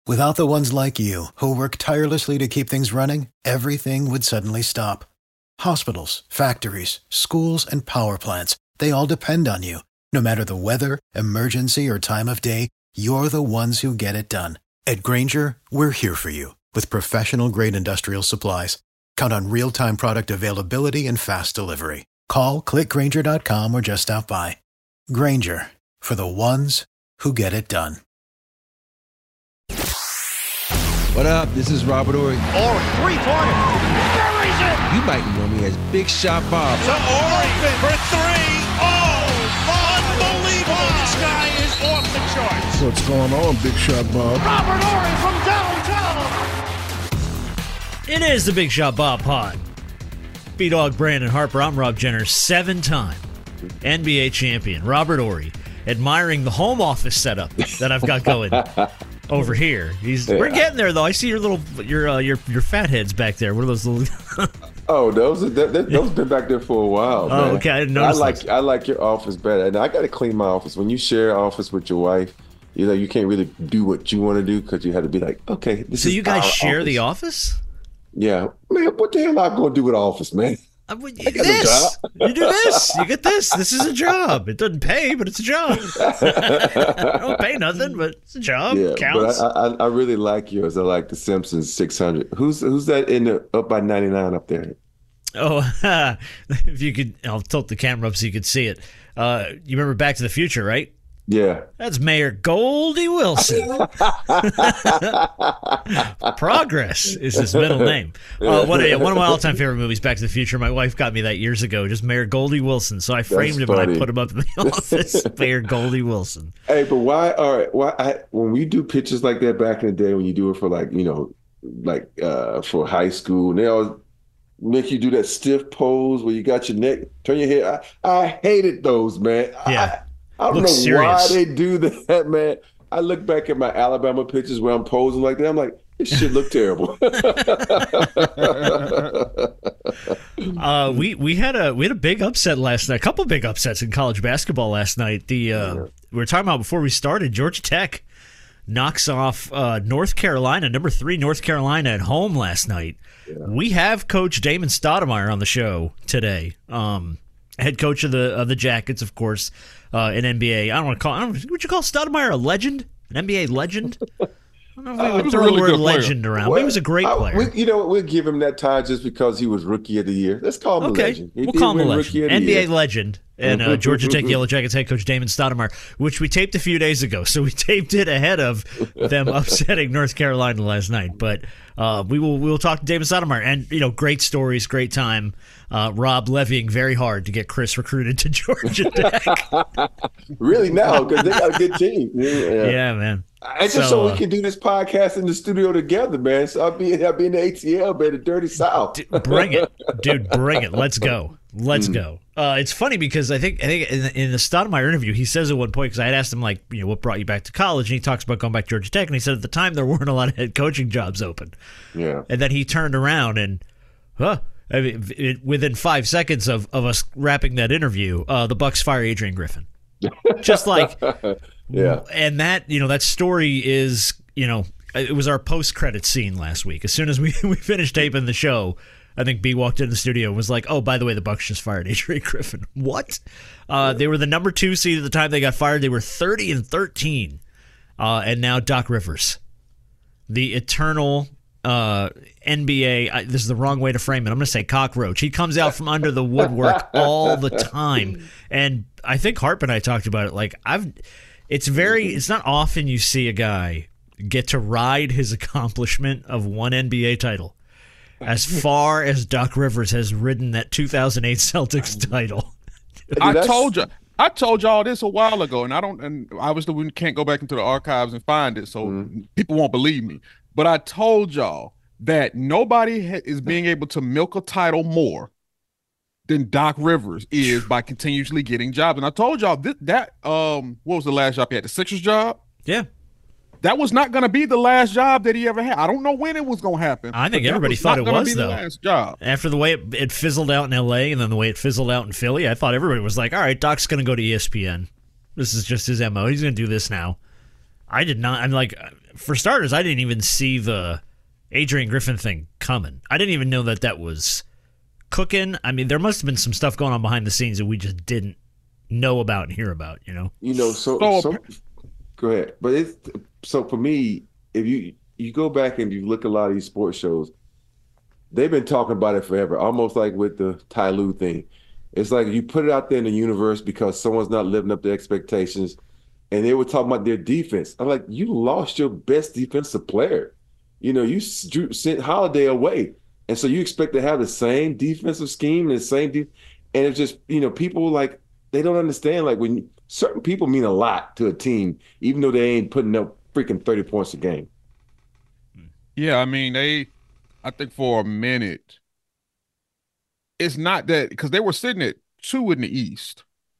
Without the ones like you, who work tirelessly to keep things running, everything would suddenly stop. Hospitals, factories, schools, and power plants, they all depend on you. No matter the weather, emergency, or time of day, you're the ones who get it done. At Grainger, we're here for you with professional-grade industrial supplies. Count on real-time product availability and fast delivery. Call, clickgrainger.com, or just stop by. Grainger, for the ones who get it done. What up? This is Robert Ory. Ory, three-pointer. Buries it! You might know me as Big Shot Bob. To Ory for three. Oh, unbelievable! This guy is off the charts. What's going on, Big Shot Bob? Robert Ory from downtown. It is the Big Shot Bob Pod. B-Dog Brandon Harper. I'm Rob Jenner, 7-time NBA champion. Robert Ory, admiring the home office setup that I've got going over here. We're getting there, though. I see your fat heads back there. What are those little? Oh, those been back there for a while. Oh, man. okay. I didn't notice. I like your office better, and I got to clean my office. When you share an office with your wife, you can't really do what you want to do because you have to be like, okay, this so is you guys share office. the office? Yeah, man. What the hell I'm going to do with the office, man? You do this. You get this. This is a job. It doesn't pay, but it's a job. I don't pay nothing, but it's a job. Yeah, Counts. but I really like yours. I like the Simpsons 600. Who's that in the up by 99 up there? Oh, if you could, I'll tilt the camera up so you could see it. You remember Back to the Future, right? Yeah. That's Mayor Goldie Wilson. Progress is his middle name. One of my all-time favorite movies, Back to the Future. My wife got me that years ago, just Mayor Goldie Wilson. So I framed him and I put him up in the office. Mayor Goldie Wilson. Hey, but why when we do pictures like that back in the day, when you do it for for high school, and they always make you do that stiff pose where you got your neck, turn your head. I hated those, man. Yeah. I don't know serious. why they do that, man. I look back at my Alabama pictures where I'm posing like that. I'm like, this shit look terrible. We had a big upset last night. A couple big upsets in college basketball last night. We were talking about before we started. Georgia Tech knocks off North Carolina, number 3 North Carolina at home last night. Yeah. We have Coach Damon Stoudemire on the show today. Head coach of the Jackets, of course, in NBA. Would you call Stoudemire a legend? An NBA legend? I don't know if we would throw the word legend around. Well, he was a great player. We'll give him that tie just because he was Rookie of the Year. Let's call him a legend. We'll call him a legend. NBA legend. And Georgia Tech Yellow Jackets head coach Damon Stoudemire, which we taped a few days ago. So we taped it ahead of them upsetting North Carolina last night. But we will talk to Damon Stoudemire. And, great stories, great time. Rob levying very hard to get Chris recruited to Georgia Tech. Really now, because they got a good team. Yeah, man. And just so we can do this podcast in the studio together, man. So I'll be in the ATL, man, the Dirty South. Bring it. Dude, bring it. Let's go. Let's go. It's funny because I think in the Stoudemire interview, he says at one point, because I had asked him, what brought you back to college? And he talks about going back to Georgia Tech. And he said at the time there weren't a lot of head coaching jobs open. Yeah. And then he turned around and, within 5 seconds of us wrapping that interview, the Bucks fire Adrian Griffin. Just like, yeah. And that, that story is, it was our post-credit scene last week. As soon as we finished taping the show, I think B walked into the studio and was like, oh, by the way, the Bucks just fired Adrian Griffin. What? They were the number 2 seed at the time they got fired. They were 30-13. And now Doc Rivers, the eternal NBA, this is the wrong way to frame it. I'm going to say cockroach. He comes out from under the woodwork all the time. And I think Harp and I talked about it. It's not often you see a guy get to ride his accomplishment of one NBA title as far as Doc Rivers has ridden that 2008 Celtics title. I told y'all this a while ago, and obviously we can't go back into the archives and find it, so people won't believe me. But I told y'all that nobody is being able to milk a title more than Doc Rivers is by continuously getting jobs. And I told y'all that what was the last job he had? The Sixers job? Yeah. That was not going to be the last job that he ever had. I don't know when it was going to happen. I think everybody thought it was, though. The last job. After the way it fizzled out in L.A. and then the way it fizzled out in Philly, I thought everybody was like, all right, Doc's going to go to ESPN. This is just his MO. He's going to do this now. I did not. I'm like, for starters, I didn't even see the Adrian Griffin thing coming. I didn't even know that was cooking. I mean, there must have been some stuff going on behind the scenes that we just didn't know about and hear about, So go ahead. But for me, if you go back and you look at a lot of these sports shows, they've been talking about it forever, almost like with the Ty Lue thing. It's like you put it out there in the universe because someone's not living up to expectations, and they were talking about their defense. I'm like, you lost your best defensive player. You sent Holiday away, and so you expect to have the same defensive scheme and the same and it's just people like they don't understand when certain people mean a lot to a team, even though they ain't putting up freaking 30 points a game. Yeah, I mean I think for a minute. It's not that because they were sitting at 2 in the East,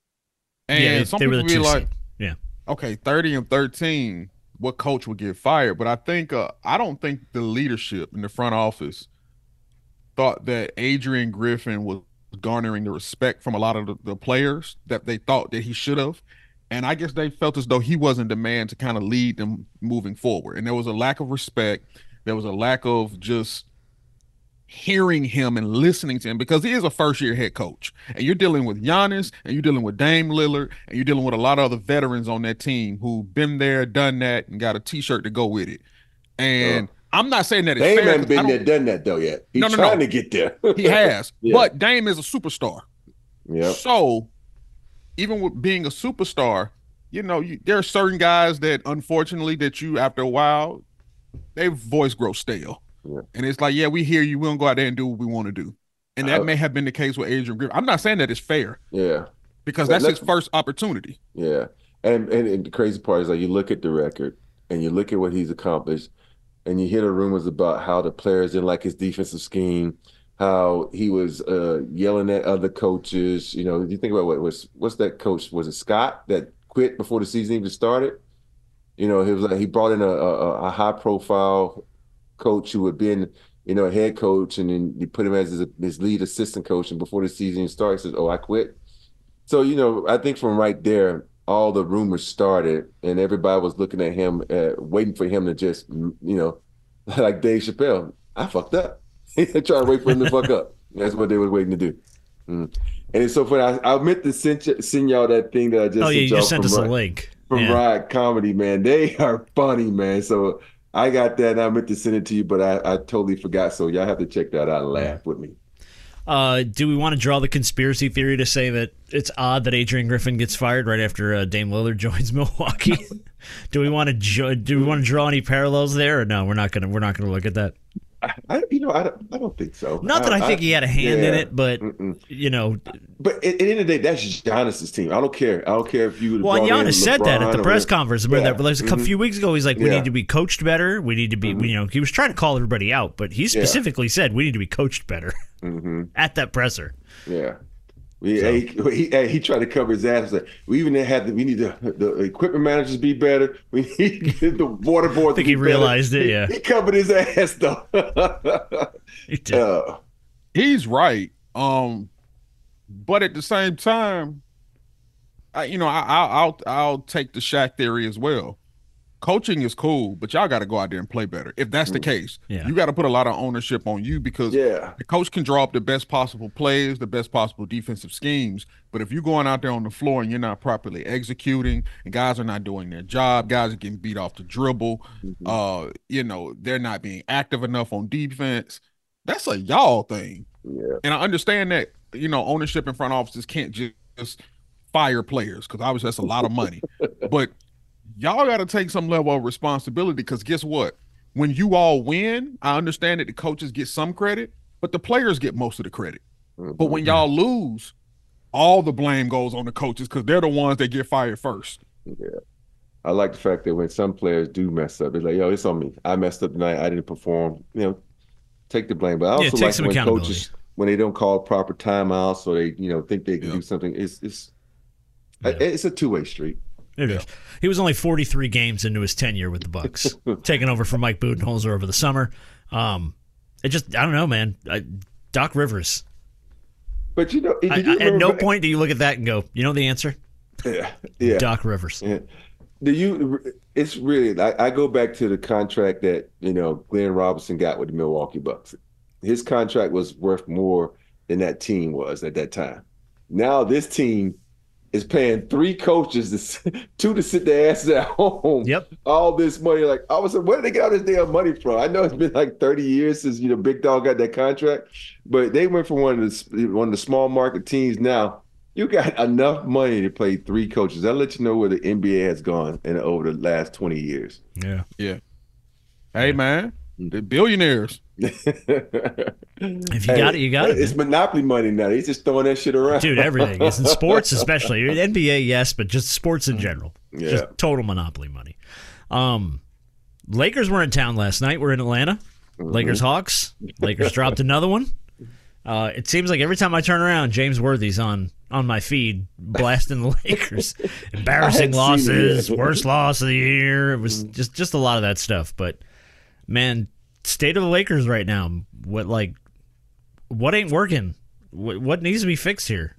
and some people be like, okay, 30-13, what coach would get fired? But I don't think the leadership in the front office thought that Adrian Griffin was garnering the respect from a lot of the players that they thought that he should have, and I guess they felt as though he wasn't the man to kind of lead them moving forward, and there was a lack of respect, there was a lack of just hearing him and listening to him because he is a first-year head coach, and you're dealing with Giannis, and you're dealing with Dame Lillard, and you're dealing with a lot of other veterans on that team who've been there, done that, and got a T-shirt to go with it. And I'm not saying that it's Dame fair. hasn't been there, done that though yet. He's trying to get there. He has, but Dame is a superstar. Yeah. So even with being a superstar, there are certain guys that unfortunately that you after a while, their voice grows stale. Yeah. And it's like, we hear you. We don't go out there and do what we want to do. And that may have been the case with Adrian Griffin. I'm not saying that it's fair. Yeah. Because that's his first opportunity. Yeah. And the crazy part is you look at the record and you look at what he's accomplished and you hear the rumors about how the players didn't like his defensive scheme, how he was yelling at other coaches. You think about what's that coach? Was it Scott that quit before the season even started? He was like he brought in a high profile coach who had been, a head coach, and then you put him as his lead assistant coach, and before the season starts, says, "Oh, I quit." So, I think from right there, all the rumors started, and everybody was looking at him, waiting for him to just, like Dave Chappelle, I fucked up. Trying to wait for him to fuck up. That's what they were waiting to do. And it's so funny. I meant to send y'all that thing that I just you just sent us a link. From Riot Comedy, man. They are funny, man. So I got that, and I meant to send it to you, but I totally forgot. So y'all have to check that out and laugh with me. Do we want to draw the conspiracy theory to say that it's odd that Adrian Griffin gets fired right after Dame Lillard joins Milwaukee? Do we want to draw any parallels there, or no? We're not gonna look at that. I don't think so. Not that I think he had a hand in it, but But at the end of the day, that's Giannis's team. I don't care. If you. Well, Giannis said that at the press conference. A few weeks ago, he's like, "We need to be coached better. We need to be." He was trying to call everybody out, but he specifically said we need to be coached better at that presser. Yeah. He tried to cover his ass. Like, we need the equipment managers be better. We need the water board. I think he realized it. Yeah, he covered his ass though. He did. He's right. But at the same time, I'll take the Shaq theory as well. Coaching is cool, but y'all got to go out there and play better. If that's the case, you got to put a lot of ownership on you because the coach can draw up the best possible plays, the best possible defensive schemes. But if you're going out there on the floor and you're not properly executing and guys are not doing their job, guys are getting beat off the dribble, they're not being active enough on defense, that's a y'all thing. Yeah. And I understand that, ownership and front offices can't just fire players because obviously that's a lot of money. But y'all got to take some level of responsibility because guess what? When you all win, I understand that the coaches get some credit, but the players get most of the credit. But when y'all lose, all the blame goes on the coaches because they're the ones that get fired first. Yeah. I like the fact that when some players do mess up, it's like, yo, it's on me. I messed up tonight. I didn't perform. Take the blame. But I also like when coaches, when they don't call proper timeouts or they, think they can do something, it's a two-way street. It is. He was only 43 games into his tenure with the Bucks, taking over from Mike Budenholzer over the summer. I don't know, man. Doc Rivers. But at no point do you look at that and go, you know the answer? Yeah. Doc Rivers. Yeah. It's really, I go back to the contract that, Glenn Robinson got with the Milwaukee Bucks. His contract was worth more than that team was at that time. Now this team is paying 3 coaches, 2 to sit their asses at home. Yep. All this money. Like, I was like, where did they get all this damn money from? I know it's been like 30 years since, Big Dog got that contract, but they went from one of the small market teams. Now you got enough money to pay 3 coaches. That'll let you know where the NBA has gone over the last 20 years. Yeah. Yeah. Hey, man, the billionaires. If you got it, you got it. It's monopoly money now. He's just throwing that shit around. Dude, everything. It's in sports especially. NBA, yes, but just sports in general. Yeah. Just total monopoly money. Lakers were in town last night. We're in Atlanta. Lakers Hawks. Lakers dropped another one. It seems like every time I turn around, James Worthy's on my feed blasting the Lakers. Embarrassing losses, worst loss of the year. It was just a lot of that stuff. But, man, state of the Lakers right now. What ain't working? What needs to be fixed here?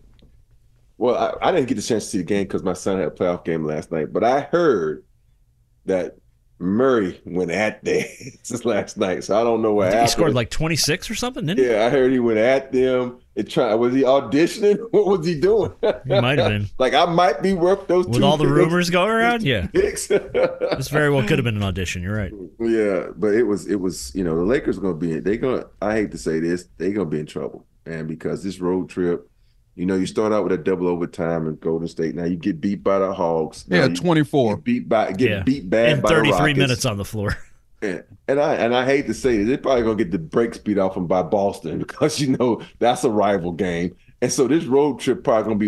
Well, I didn't get the chance to see the game because my son had a playoff game last night. But I heard that Murray went at them since last night, so I don't know what happened. He scored like 26 or something, didn't he? Yeah, I heard he went at them. Was he auditioning? What was he doing? He might have been. Like, I might be worth those with 2 all the rumors going around. Yeah, picks. This very well could have been an audition. You're right. Yeah, but it was. The Lakers are going to be. I hate to say this, they're going to be in trouble, and because this road trip. You start out with a double overtime in Golden State. Now you get beat by the Hawks. Yeah, 24. Get beat bad and by the Rockets. 33 minutes on the floor. Yeah. And I hate to say this, they're probably gonna get the brakes beat off them by Boston because that's a rival game. And so this road trip probably gonna be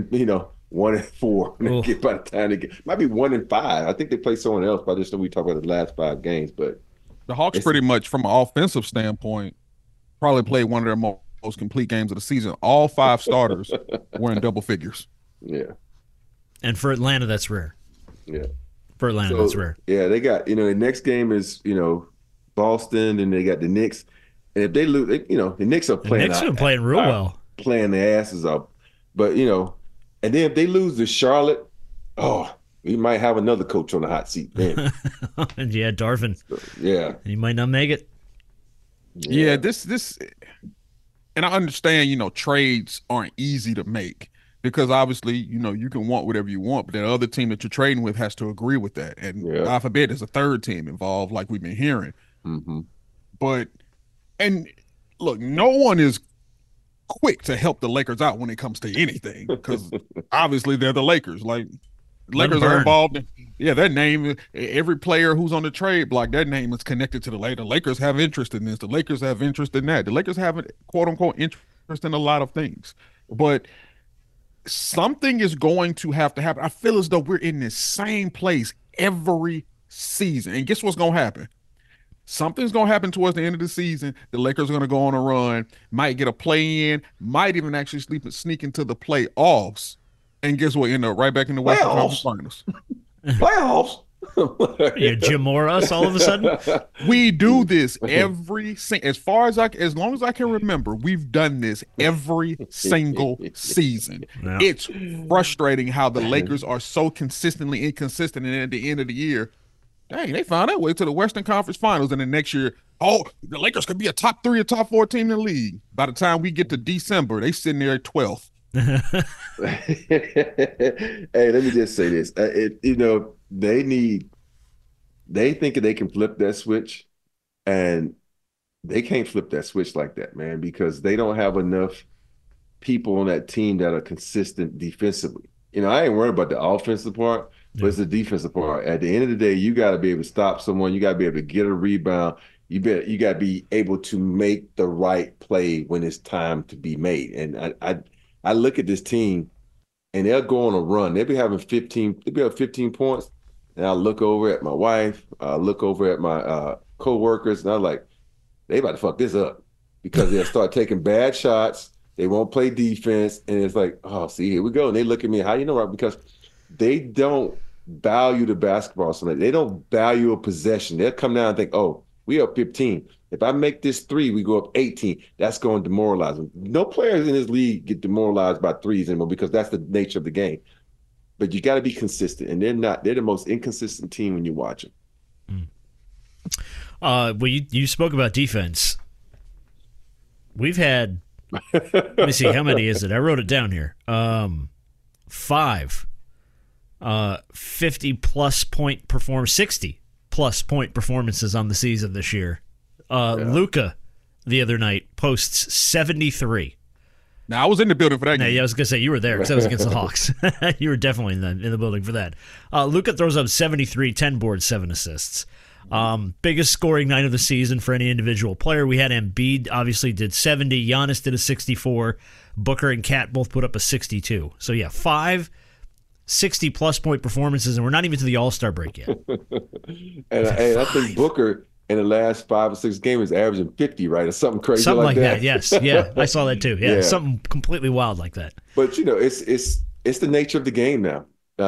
1-4. By the time they get, might be 1-5. I think they play someone else, but I just know we talk about the last 5 games. But the Hawks pretty much from an offensive standpoint probably played one of their most complete games of the season. All 5 starters were in double figures. Yeah. And for Atlanta, that's rare. Yeah. For Atlanta, that's rare. Yeah, they got, the next game is, Boston, and they got the Knicks. And if they lose, the Knicks are playing. The Knicks have been playing real well. Playing their asses off. But, and then if they lose to Charlotte, we might have another coach on the hot seat then. And yeah, Darvin. So, yeah. He might not make it. Yeah, this and I understand, trades aren't easy to make because obviously, you can want whatever you want, but the other team that you're trading with has to agree with that. And God forbid there's a third team involved, like we've been hearing. Mm-hmm. And look, no one is quick to help the Lakers out when it comes to anything because obviously they're the Lakers. Like, Lakers are involved in, their name, every player who's on the trade block, their name is connected to the Lakers. The Lakers have interest in this. The Lakers have interest in that. The Lakers have, quote unquote, interest in a lot of things. But something is going to have to happen. I feel as though we're in this same place every season. And guess what's going to happen? Something's going to happen towards the end of the season. The Lakers are going to go on a run, might get a play-in, might even actually sneak into the playoffs. And guess what? End up right back in the Western Conference Finals. Playoffs. Yeah, Jim Morris all of a sudden. We do this as long as I can remember, we've done this every single season. Yeah. It's frustrating how the Lakers are so consistently inconsistent, and at the end of the year, dang, they found their way to the Western Conference Finals, and then next year, the Lakers could be a top 3 or top 4 team in the league. By the time we get to December, they sitting there at 12th. Hey, let me just say this. They think they can flip that switch, and they can't flip that switch like that, man, because they don't have enough people on that team that are consistent defensively. I ain't worried about the offensive part, but it's the defensive part. At the end of the day, you got to be able to stop someone. You got to be able to get a rebound. You got to be able to make the right play when it's time to be made. And I look at this team, and they'll go on a run. They'll be having 15 points, and I look over at my wife, I look over at my co-workers, and I'm like, they about to fuck this up because they'll start taking bad shots. They won't play defense, and it's like, see, here we go. And they look at me, how you know, right? Because they don't value the basketball so much. They don't value a possession. They'll come down and think, we up 15. If I make this 3, we go up 18. That's going to demoralize them. No players in this league get demoralized by threes anymore because that's the nature of the game. but you got to be consistent, and they're not. They're the most inconsistent team when you watch them. Well, you spoke about defense. We've had. Let me see, how many is it? I wrote it down here. 5 50-plus point performance, 60-plus point performances on the season this year. Luka, the other night, posts 73. Now, I was in the building for that game. Yeah, I was going to say, you were there because I was against the Hawks. You were definitely in the building for that. Luka throws up 73, 10 boards, 7 assists. Biggest scoring night of the season for any individual player. We had Embiid, obviously, did 70. Giannis did a 64. Booker and Cat both put up a 62. So, yeah, 5 60-plus point performances, and we're not even to the All-Star break yet. and I think Booker in the last 5 or 6 games is averaging 50, right, or something crazy something like that. Yes, yeah, I saw that too. Yeah, something completely wild like that. But it's the nature of the game now.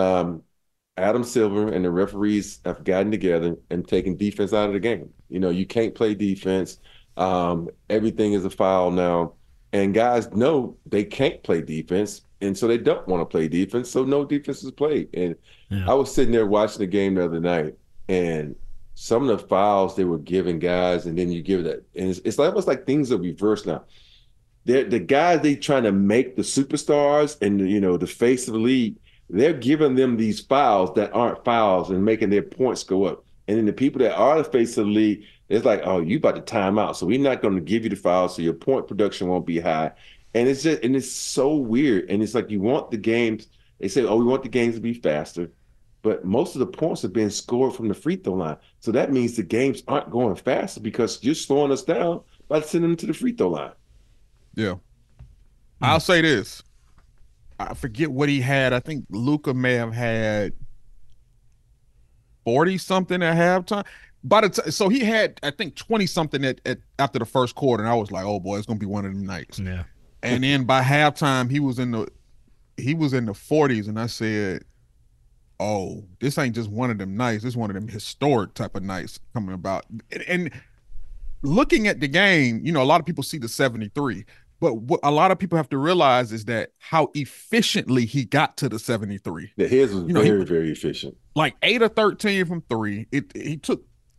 Adam Silver and the referees have gotten together and taken defense out of the game. You can't play defense. Everything is a foul now, and guys know they can't play defense, and so they don't want to play defense. So no defense is played. And I was sitting there watching the game the other night, and some of the fouls they were giving guys, and then you give that, and it's almost like things are reversed now. The guys they trying to make the superstars and the face of the league, they're giving them these fouls that aren't fouls and making their points go up. And then the people that are the face of the league, it's like, oh, you about to time out, so we're not going to give you the foul, so your point production won't be high. And it's so weird. And it's like you want the games. They say, oh, we want the games to be faster. But most of the points are being scored from the free throw line. So that means the games aren't going faster because you're slowing us down by sending them to the free throw line. Yeah. I'll say this. I forget what he had. I think Luka may have had 40-something at halftime. So he had, I think, 20-something at after the first quarter, and I was like, oh, boy, it's going to be one of them nights. Yeah. And then by halftime, he was in the 40s, and I said, oh, this ain't just one of them nights. This is one of them historic type of nights coming about. And looking at the game, a lot of people see the 73. But what a lot of people have to realize is that how efficiently he got to the 73. His was very, very efficient. Like 8 or 13 from 3. He took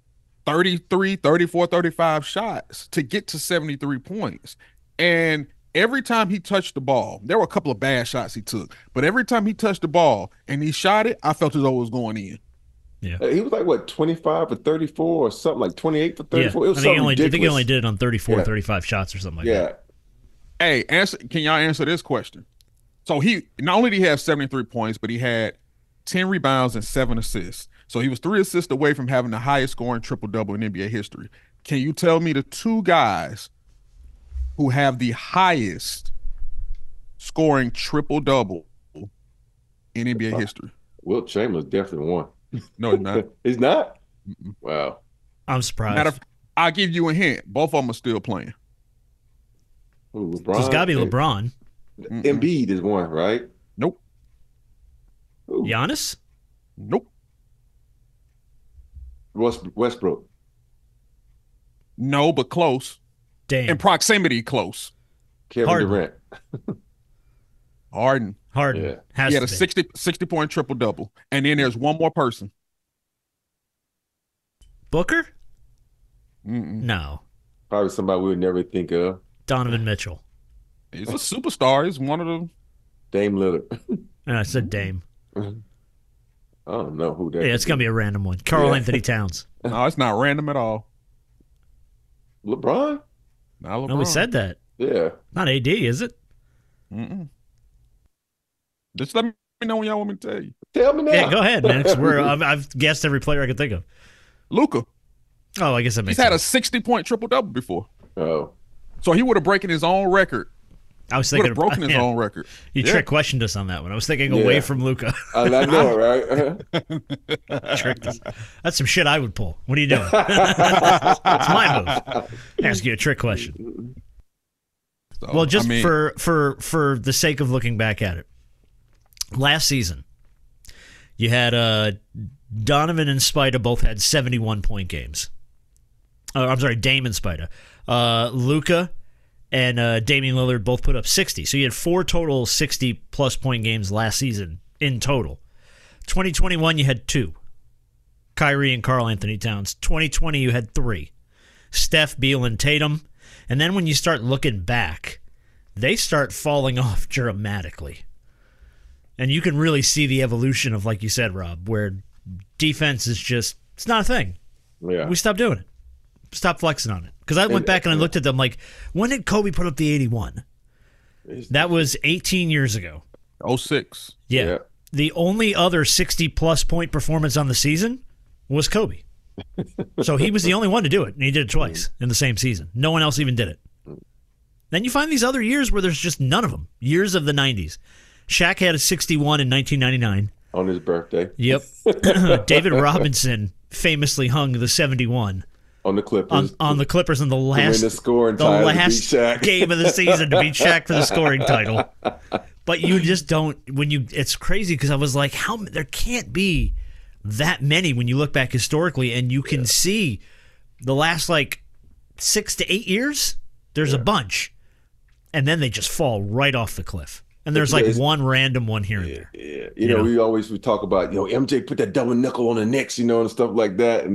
33, 34, 35 shots to get to 73 points. And every time he touched the ball, there were a couple of bad shots he took, but every time he touched the ball and he shot it, I felt as though it was going in. Yeah. He was like, what, 25 for 34 or something, like 28 for 34? Yeah. It was I think he only did it on 34 or 35 shots or something like that. Hey, can y'all answer this question? So he not only did he have 73 points, but he had 10 rebounds and 7 assists. So he was 3 assists away from having the highest scoring triple-double in NBA history. Can you tell me the 2 guys who have the highest scoring triple-double in NBA history? Wilt Chamberlain definitely won. No, he's not. He's not? Mm-mm. Wow. I'm surprised. I'll give you a hint. Both of them are still playing. Ooh, LeBron. It's got to be LeBron. Embiid is one, right? Nope. Ooh. Giannis? Nope. Westbrook. No, but close. Dame. In proximity, close. Kevin Harden. Durant. Harden. Yeah. Has He had to a be. 60-point triple-double. And then there's one more person. Booker? Mm-mm. No. Probably somebody we would never think of. Donovan Mitchell. He's a superstar. He's one of the Dame Lillard. And I said Dame. I don't know who that Yeah, is. it's going to be a random one. Karl Anthony Towns. No, it's not random at all. LeBron? Not LeBron. No, we said that. Yeah. Not AD, is it? Mm-mm. Just let me know when y'all want me to tell you. Tell me now. Yeah, go ahead, man. 'Cause I've guessed every player I could think of. Luka. Oh, I guess that makes He's had a sense. 60-point triple-double before. Oh. So he would have broken his own record. I was Would thinking have broken his own record. You trick questioned us on that one. I was thinking away from Luka. I know, right? Tricked us. That's some shit I would pull. What are you doing? It's my move. Ask you a trick question. So, Well, just I mean, for the sake of looking back at it, last season you had Donovan and Spida both had 71-point games. I'm sorry, Dame and Spida. Luka and Damian Lillard both put up 60. So you had 4 total 60-plus point games last season. in total. 2021, you had 2. Kyrie and Karl Anthony Towns. 2020, you had 3. Steph, Beal, and Tatum. And then when you start looking back, they start falling off dramatically. And you can really see the evolution of, like you said, Rob, where defense is just, it's not a thing. Yeah. We stopped doing it. Stop flexing on it. Because I went back and I looked at them like, when did Kobe put up the 81? That was 18 years ago. 06. Yeah. The only other 60-plus point performance on the season was Kobe. So he was the only one to do it, and he did it twice in the same season. No one else even did it. Then you find these other years where there's just none of them. Years of the 90s. Shaq had a 61 in 1999. On his birthday. Yep. David Robinson famously hung the 71. On the Clippers. On the Clippers in the last, game of the season to beat Shaq for the scoring title. But you just don't, it's crazy because I was like, there can't be that many when you look back historically, and you can see the last 6 to 8 years, there's a bunch. And then they just fall right off the cliff. And there's one random one here and there. Yeah. You know, we talk about, MJ put that double knuckle on the Knicks, and stuff like that.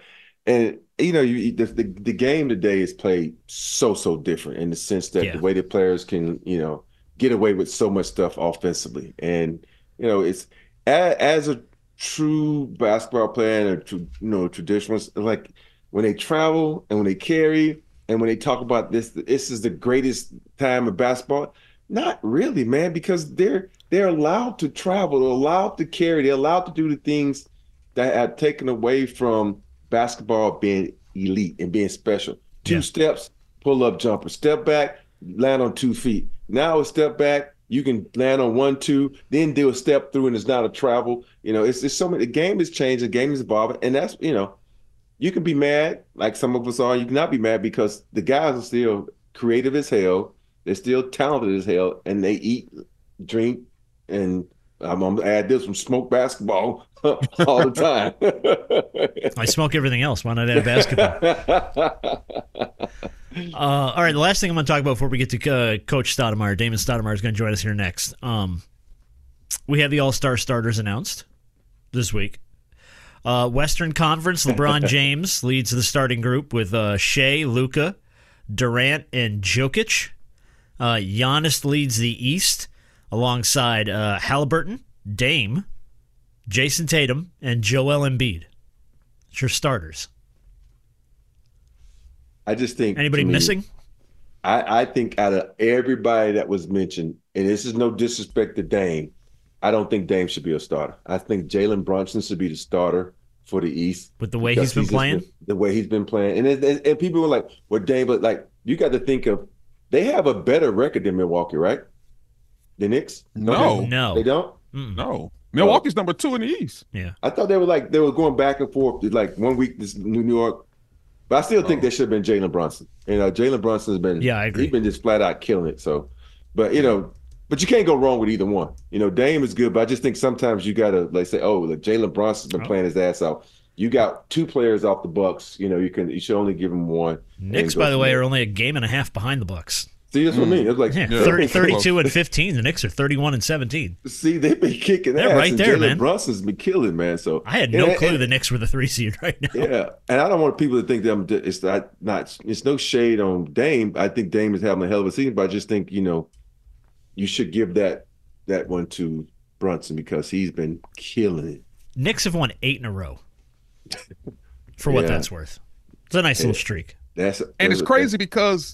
The game today is played so different in the sense that the way the players can, get away with so much stuff offensively. And, it's as a true basketball player and a traditionalist, like when they travel and when they carry and when they talk about this is the greatest time of basketball. Not really, man, because they're allowed to travel, they're allowed to carry, they're allowed to do the things that have taken away from basketball being elite and being special. 2 steps, pull up jumper, step back, land on 2 feet. Now a step back, you can land on 1, 2, then do a step through, and it's not a travel. It's so many. The game has changed, the game is evolving, and that's you can be mad like some of us are. You cannot be mad because the guys are still creative as hell. They're still talented as hell, and they eat, drink, and I'm gonna add this from smoke basketball all the time. I smoke everything else. Why not add basketball? All right, the last thing I'm going to talk about before we get to Coach Stoudemire, Damon Stoudemire is going to join us here next. We have the All-Star starters announced this week. Western Conference, LeBron James leads the starting group with Shea, Luka, Durant, and Jokic. Giannis leads the East alongside Halliburton, Dame, Jason Tatum, and Joel Embiid. It's your starters. I just think anybody missing? I think out of everybody that was mentioned, and this is no disrespect to Dame, I don't think Dame should be a starter. I think Jalen Brunson should be the starter for the East. With the way he's been playing? The way he's been playing. And people were like, well, Dame, but you got to think of, they have a better record than Milwaukee, right? The Knicks? No. They don't? No. Milwaukee's number 2 in the East. Yeah. I thought they were going back and forth. Like 1 week, this New York. But I still think there should have been Jalen Brunson. Jalen Brunson's been, I agree. He's been just flat out killing it. So, but you can't go wrong with either one. Dame is good, but I just think sometimes you got to say, Jalen Brunson's been playing his ass off. You got 2 players off the Bucks. You should only give him 1. Knicks, by the way, are only a game and a half behind the Bucks. See, that's what I mean. It's like 32 and 15. The Knicks are 31 and 17. See, they've been kicking They're ass. right there, Jalen man. Brunson's been killing, man. So I had no clue the Knicks were the 3 seed right now. Yeah, and I don't want people to think that it's no shade on Dame. I think Dame is having a hell of a season, but I just think you should give that one to Brunson because he's been killing it. Knicks have won 8 in a row. For what that's worth, it's a nice little streak. It's crazy because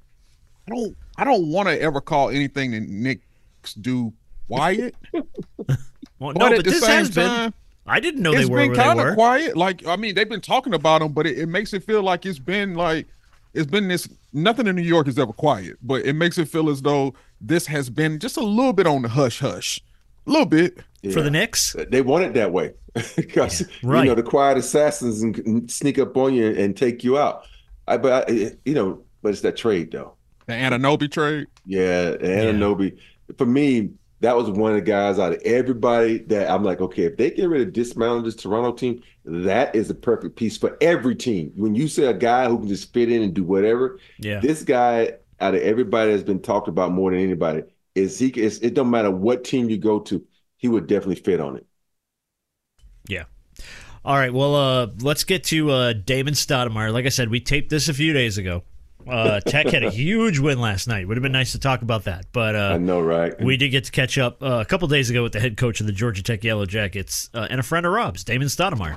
I don't want to ever call anything that Knicks do quiet. Well, no, but this has been. I didn't know they were where they were. It's been kind of quiet. They've been talking about them, but it makes it feel like it's been this. Nothing in New York is ever quiet, but it makes it feel as though this has been just a little bit on the hush hush, a little bit for the Knicks. They want it that way because the quiet assassins can sneak up on you and take you out. But it's that trade though. The Anunoby trade? Yeah, the Anunoby. Yeah. For me, that was one of the guys out of everybody that I'm like, okay, if they get rid of dismantle this Toronto team, that is a perfect piece for every team. When you say a guy who can just fit in and do whatever, this guy out of everybody that's been talked about more than anybody, it don't matter what team you go to, he would definitely fit on it. Yeah. All right. Well, let's get to Damon Stoudemire. Like I said, we taped this a few days ago. Tech had a huge win last night. Would have been nice to talk about that, but I know, right? We did get to catch up a couple days ago with the head coach of the Georgia Tech Yellow Jackets and a friend of Rob's, Damon Stoudemire.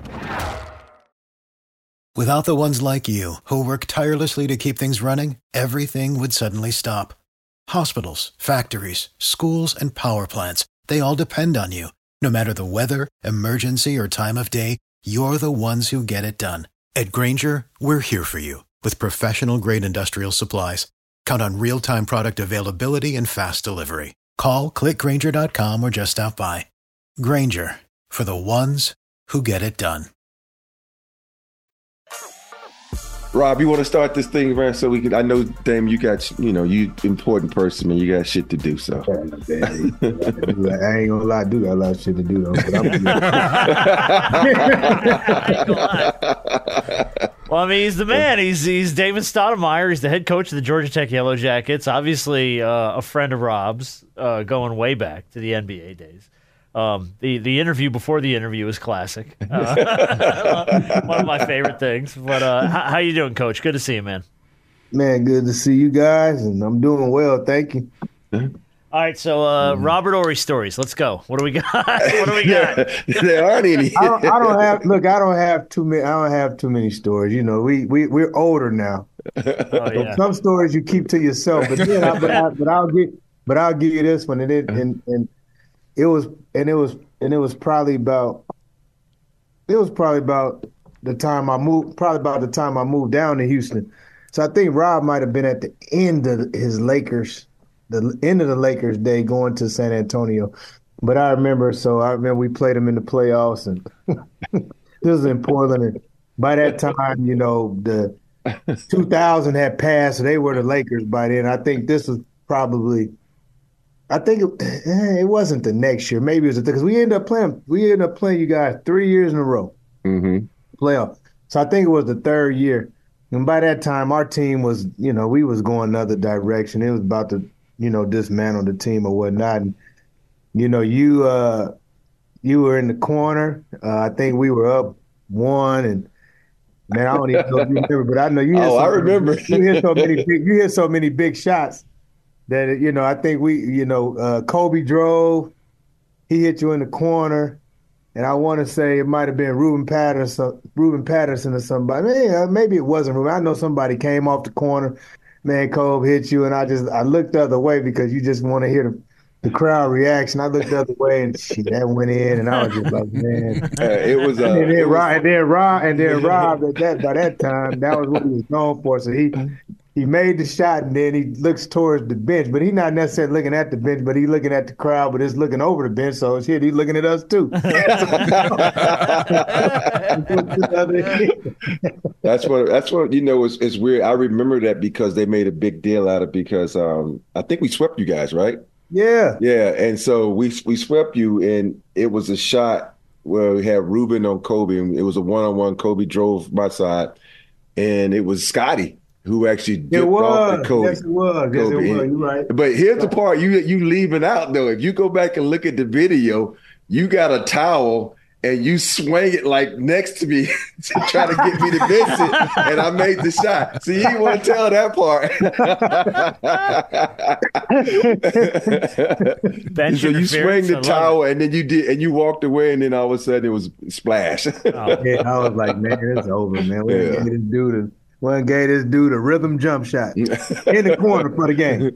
Without the ones like you, who work tirelessly to keep things running, everything would suddenly stop. Hospitals, factories, schools, and power plants, they all depend on you. No matter the weather, emergency, or time of day, you're the ones who get it done. At Grainger, we're here for you with professional-grade industrial supplies. Count on real-time product availability and fast delivery. Call, click Grainger.com, or just stop by. Grainger, for the ones who get it done. Rob, you want to start this thing, man? So we can. I know, Dame, you got, you important person, man. You got shit to do. So I ain't gonna lie, I do got a lot of shit to do though. But Well, I mean, he's the man. He's Damon Stoudemire. He's the head coach of the Georgia Tech Yellow Jackets. Obviously, a friend of Rob's, going way back to the NBA days. The interview before the interview was classic. One of my favorite things. But how you doing, Coach? Good to see you, man. Man, good to see you guys, and I'm doing well, thank you. All right, so Robert Horry stories. Let's go. What do we got? What do we got? There aren't any. I don't have too many. I don't have too many stories. We're older now. Oh, yeah. Some stories you keep to yourself, but then I'll give you this one, and it was probably about the time I moved. Probably about the time I moved down to Houston. So I think Rob might have been at the end of his Lakers. The end of the Lakers day going to San Antonio. But I remember we played them in the playoffs, and this was in Portland. And by that time, the 2000 had passed, so they were the Lakers by then. I think this was probably – it wasn't the next year. Maybe it was because we ended up playing you guys 3 years in a row. Mm-hmm. Playoff. So I think it was the third year. And by that time, our team was, we was going another direction. It was about to – dismantle the team or whatnot. And, you were in the corner. I think we were up 1, and man, I don't even know if you remember, but I know you. I remember. You hit so many big shots that I think Kobe drove. He hit you in the corner, and I want to say it might have been Ruben Patterson or somebody. Maybe it wasn't Ruben. I know somebody came off the corner. Man, Kobe hit you, and I looked the other way because you just want to hear the crowd reaction. I looked the other way, and that went in, and I was just like, man. It was. And then Rob by that time, that was what he was known for. So he made the shot, and then he looks towards the bench, but he's not necessarily looking at the bench, but he's looking at the crowd, but he's looking over the bench. So he's looking at us too. That's what it's weird. I remember that because they made a big deal out of it because I think we swept you guys, right? Yeah. Yeah, and so we swept you, and it was a shot where we had Ruben on Kobe, and it was a one-on-one. Kobe drove my side, and it was Scotty who actually dipped off the Kobe. Yes, it was. You're right. But here's the part you leaving out, though. If you go back and look at the video, you got a towel and you swing it like next to me to try to get me to miss it, and I made the shot. See, you want to tell that part. So you swing the towel, and then you walked away, and then all of a sudden it was splash. Oh, yeah, I was like, man, it's over, man. We gave this dude a rhythm jump shot in the corner for the game.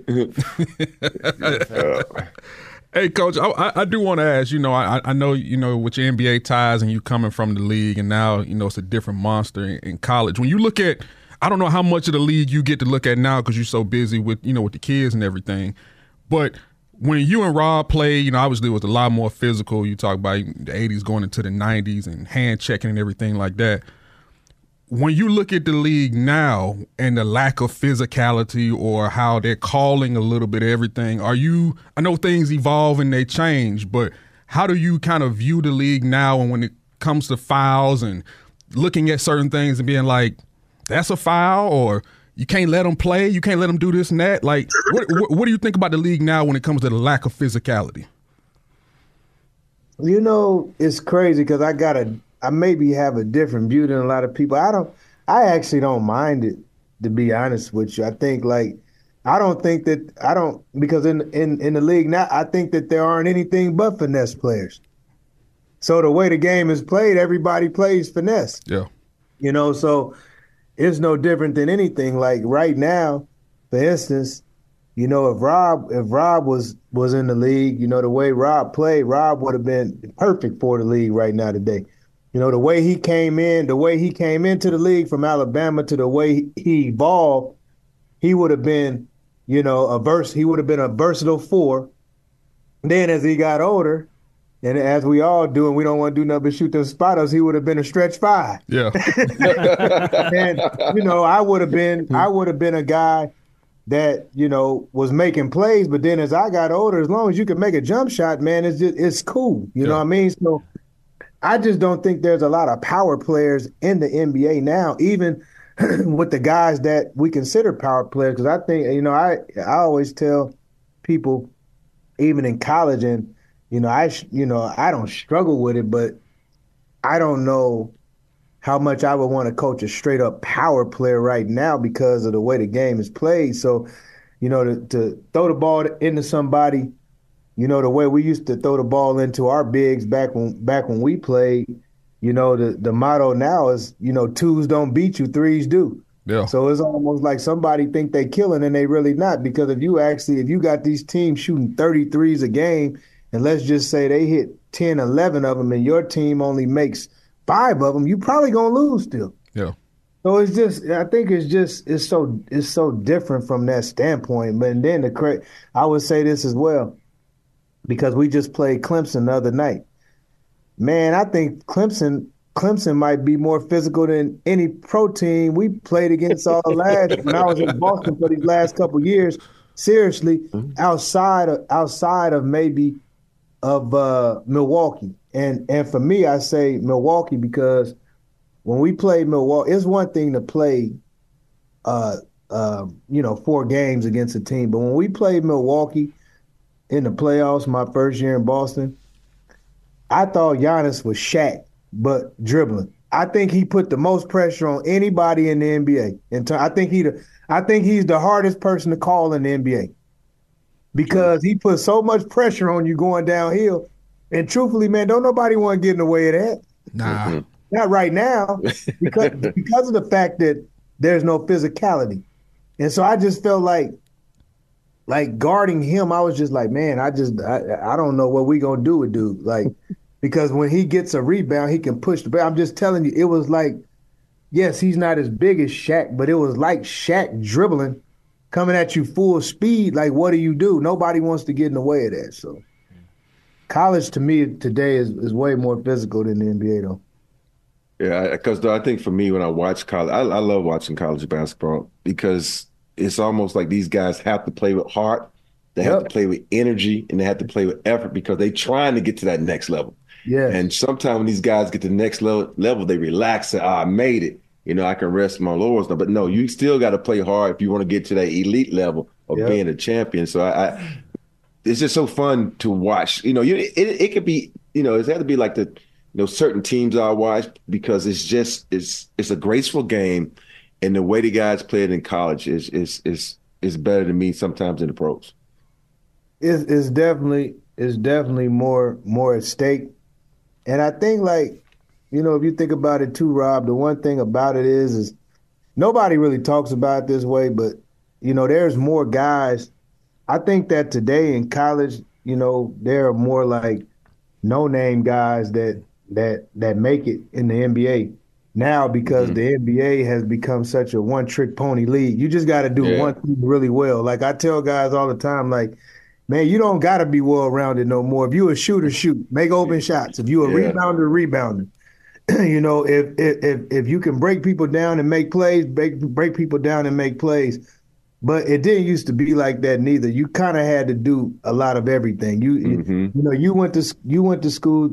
Hey, Coach, I do want to ask, I know, with your NBA ties and you coming from the league and now, it's a different monster in college. When you look at, I don't know how much of the league you get to look at now because you're so busy with, with the kids and everything. But when you and Rob played, obviously it was a lot more physical. You talk about the 80s going into the 90s and hand checking and everything like that. When you look at the league now and the lack of physicality or how they're calling a little bit of everything, I know things evolve and they change, but how do you kind of view the league now and when it comes to fouls and looking at certain things and being like, that's a foul, or you can't let them play, you can't let them do this and that? Like, what do you think about the league now when it comes to the lack of physicality? It's crazy because I maybe have a different view than a lot of people. I actually don't mind it, to be honest with you. I think like, I don't, because in the league now, I think that there aren't anything but finesse players. So the way the game is played, everybody plays finesse. Yeah. So it's no different than anything. Like right now, for instance, if Rob was in the league, the way Rob played, Rob would have been perfect for the league right now today. The way he came into the league from Alabama to the way he evolved, he would have been, he would have been a versatile four. Then as he got older, and as we all do, and we don't want to do nothing but shoot them spotters, he would have been a stretch five. Yeah. And I would have been a guy that, was making plays, but then as I got older, as long as you can make a jump shot, man, it's cool. You know what I mean? So I just don't think there's a lot of power players in the NBA now, even with the guys that we consider power players. Because I think, I always tell people, even in college, and I don't struggle with it, but I don't know how much I would want to coach a straight up power player right now because of the way the game is played. So, to throw the ball into somebody, the way we used to throw the ball into our bigs back when we played, the motto now is, twos don't beat you, threes do. Yeah. So it's almost like somebody think they killing and they really not, because if you got these teams shooting 33s a game, and let's just say they hit 10, 11 of them and your team only makes 5 of them, you probably going to lose still. Yeah. So I think it's so different from that standpoint. But then I would say this as well, because we just played Clemson the other night. Man, I think Clemson might be more physical than any pro team we played against when I was in Boston for these last couple of years. Seriously, outside of maybe of Milwaukee. And for me, I say Milwaukee because when we played Milwaukee, it's one thing to play 4 games against a team. But when we played Milwaukee in the playoffs my first year in Boston, I thought Giannis was Shaq, but dribbling. I think he put the most pressure on anybody in the NBA. I think he's the hardest person to call in the NBA, because he put so much pressure on you going downhill. And truthfully, man, don't nobody want to get in the way of that. Nah. Not right now, because of the fact that there's no physicality. And so I just felt like guarding him, I was just like, man, I don't know what we gonna do with dude. Like, because when he gets a rebound, he can push the ball. I'm just telling you, it was like, yes, he's not as big as Shaq, but it was like Shaq dribbling, coming at you full speed. Like, what do? Nobody wants to get in the way of that. So college to me today is way more physical than the NBA, though. Yeah, because I think for me, when I watch college, I love watching college basketball, because it's almost like these guys have to play with heart, they have to play with energy, and they have to play with effort, because they're trying to get to that next level. Yeah. And sometimes when these guys get to the next level, they relax and, I made it. I can rest my laurels now. But no, you still got to play hard if you want to get to that elite level of being a champion. So it's just so fun to watch. It could be, it's had to be like the, certain teams I watch, because it's a graceful game, and the way the guys play it in college is better than me sometimes in the pros. It's definitely more at stake. And I think, like, if you think about it too, Rob, the one thing about it is nobody really talks about it this way, but, there's more guys. I think that today in college, there are more like no-name guys that make it in the NBA now, because the NBA has become such a one-trick pony league. You just got to do one thing really well. Like, I tell guys all the time, like, man, you don't got to be well-rounded no more. If you a shooter, shoot. Make open shots. If you a rebounder. If you can break people down and make plays, break people down and make plays. But it didn't used to be like that neither. You kind of had to do a lot of everything. You went to school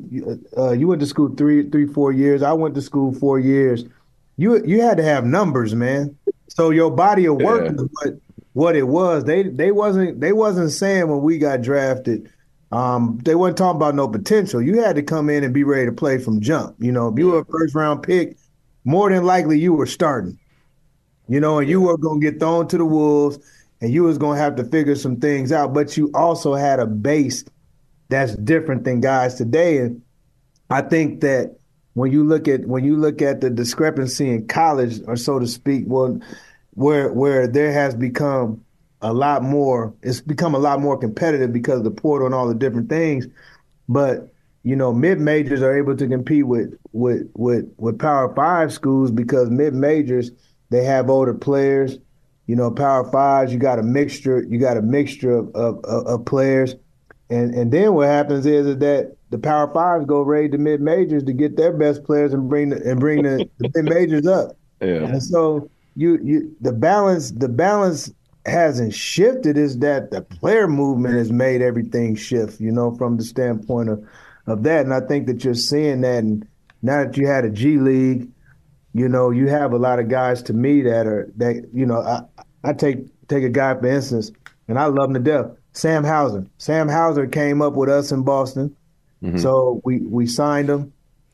4 years. I went to school 4 years. You had to have numbers, man. So your body of work is what it was. They wasn't saying when we got drafted, They weren't talking about no potential. You had to come in and be ready to play from jump. You know, if you were a first round pick, more than likely you were starting. You know, and you were going to get thrown to the wolves, and you was going to have to figure some things out. But you also had a base that's different than guys today. And I think that when you look at the discrepancy in college, or so to speak, well, where there has become a lot more, it's become a lot more competitive because of the portal and all the different things. But you know, mid majors are able to compete with Power Five schools because mid majors, they have older players. You know, Power Fives, you got a mixture. You got a mixture of players, and then what happens is that the Power Fives go raid the mid majors to get their best players and bring the mid majors up. Yeah. And so the balance hasn't shifted. Is that the player movement has made everything shift? You know, from the standpoint of that, and I think that you're seeing that. And now that you had a G League. You know, you have a lot of guys to me that you know, I take a guy, for instance, and I love him to death, Sam Hauser. Sam Hauser came up with us in Boston. Mm-hmm. So we signed him.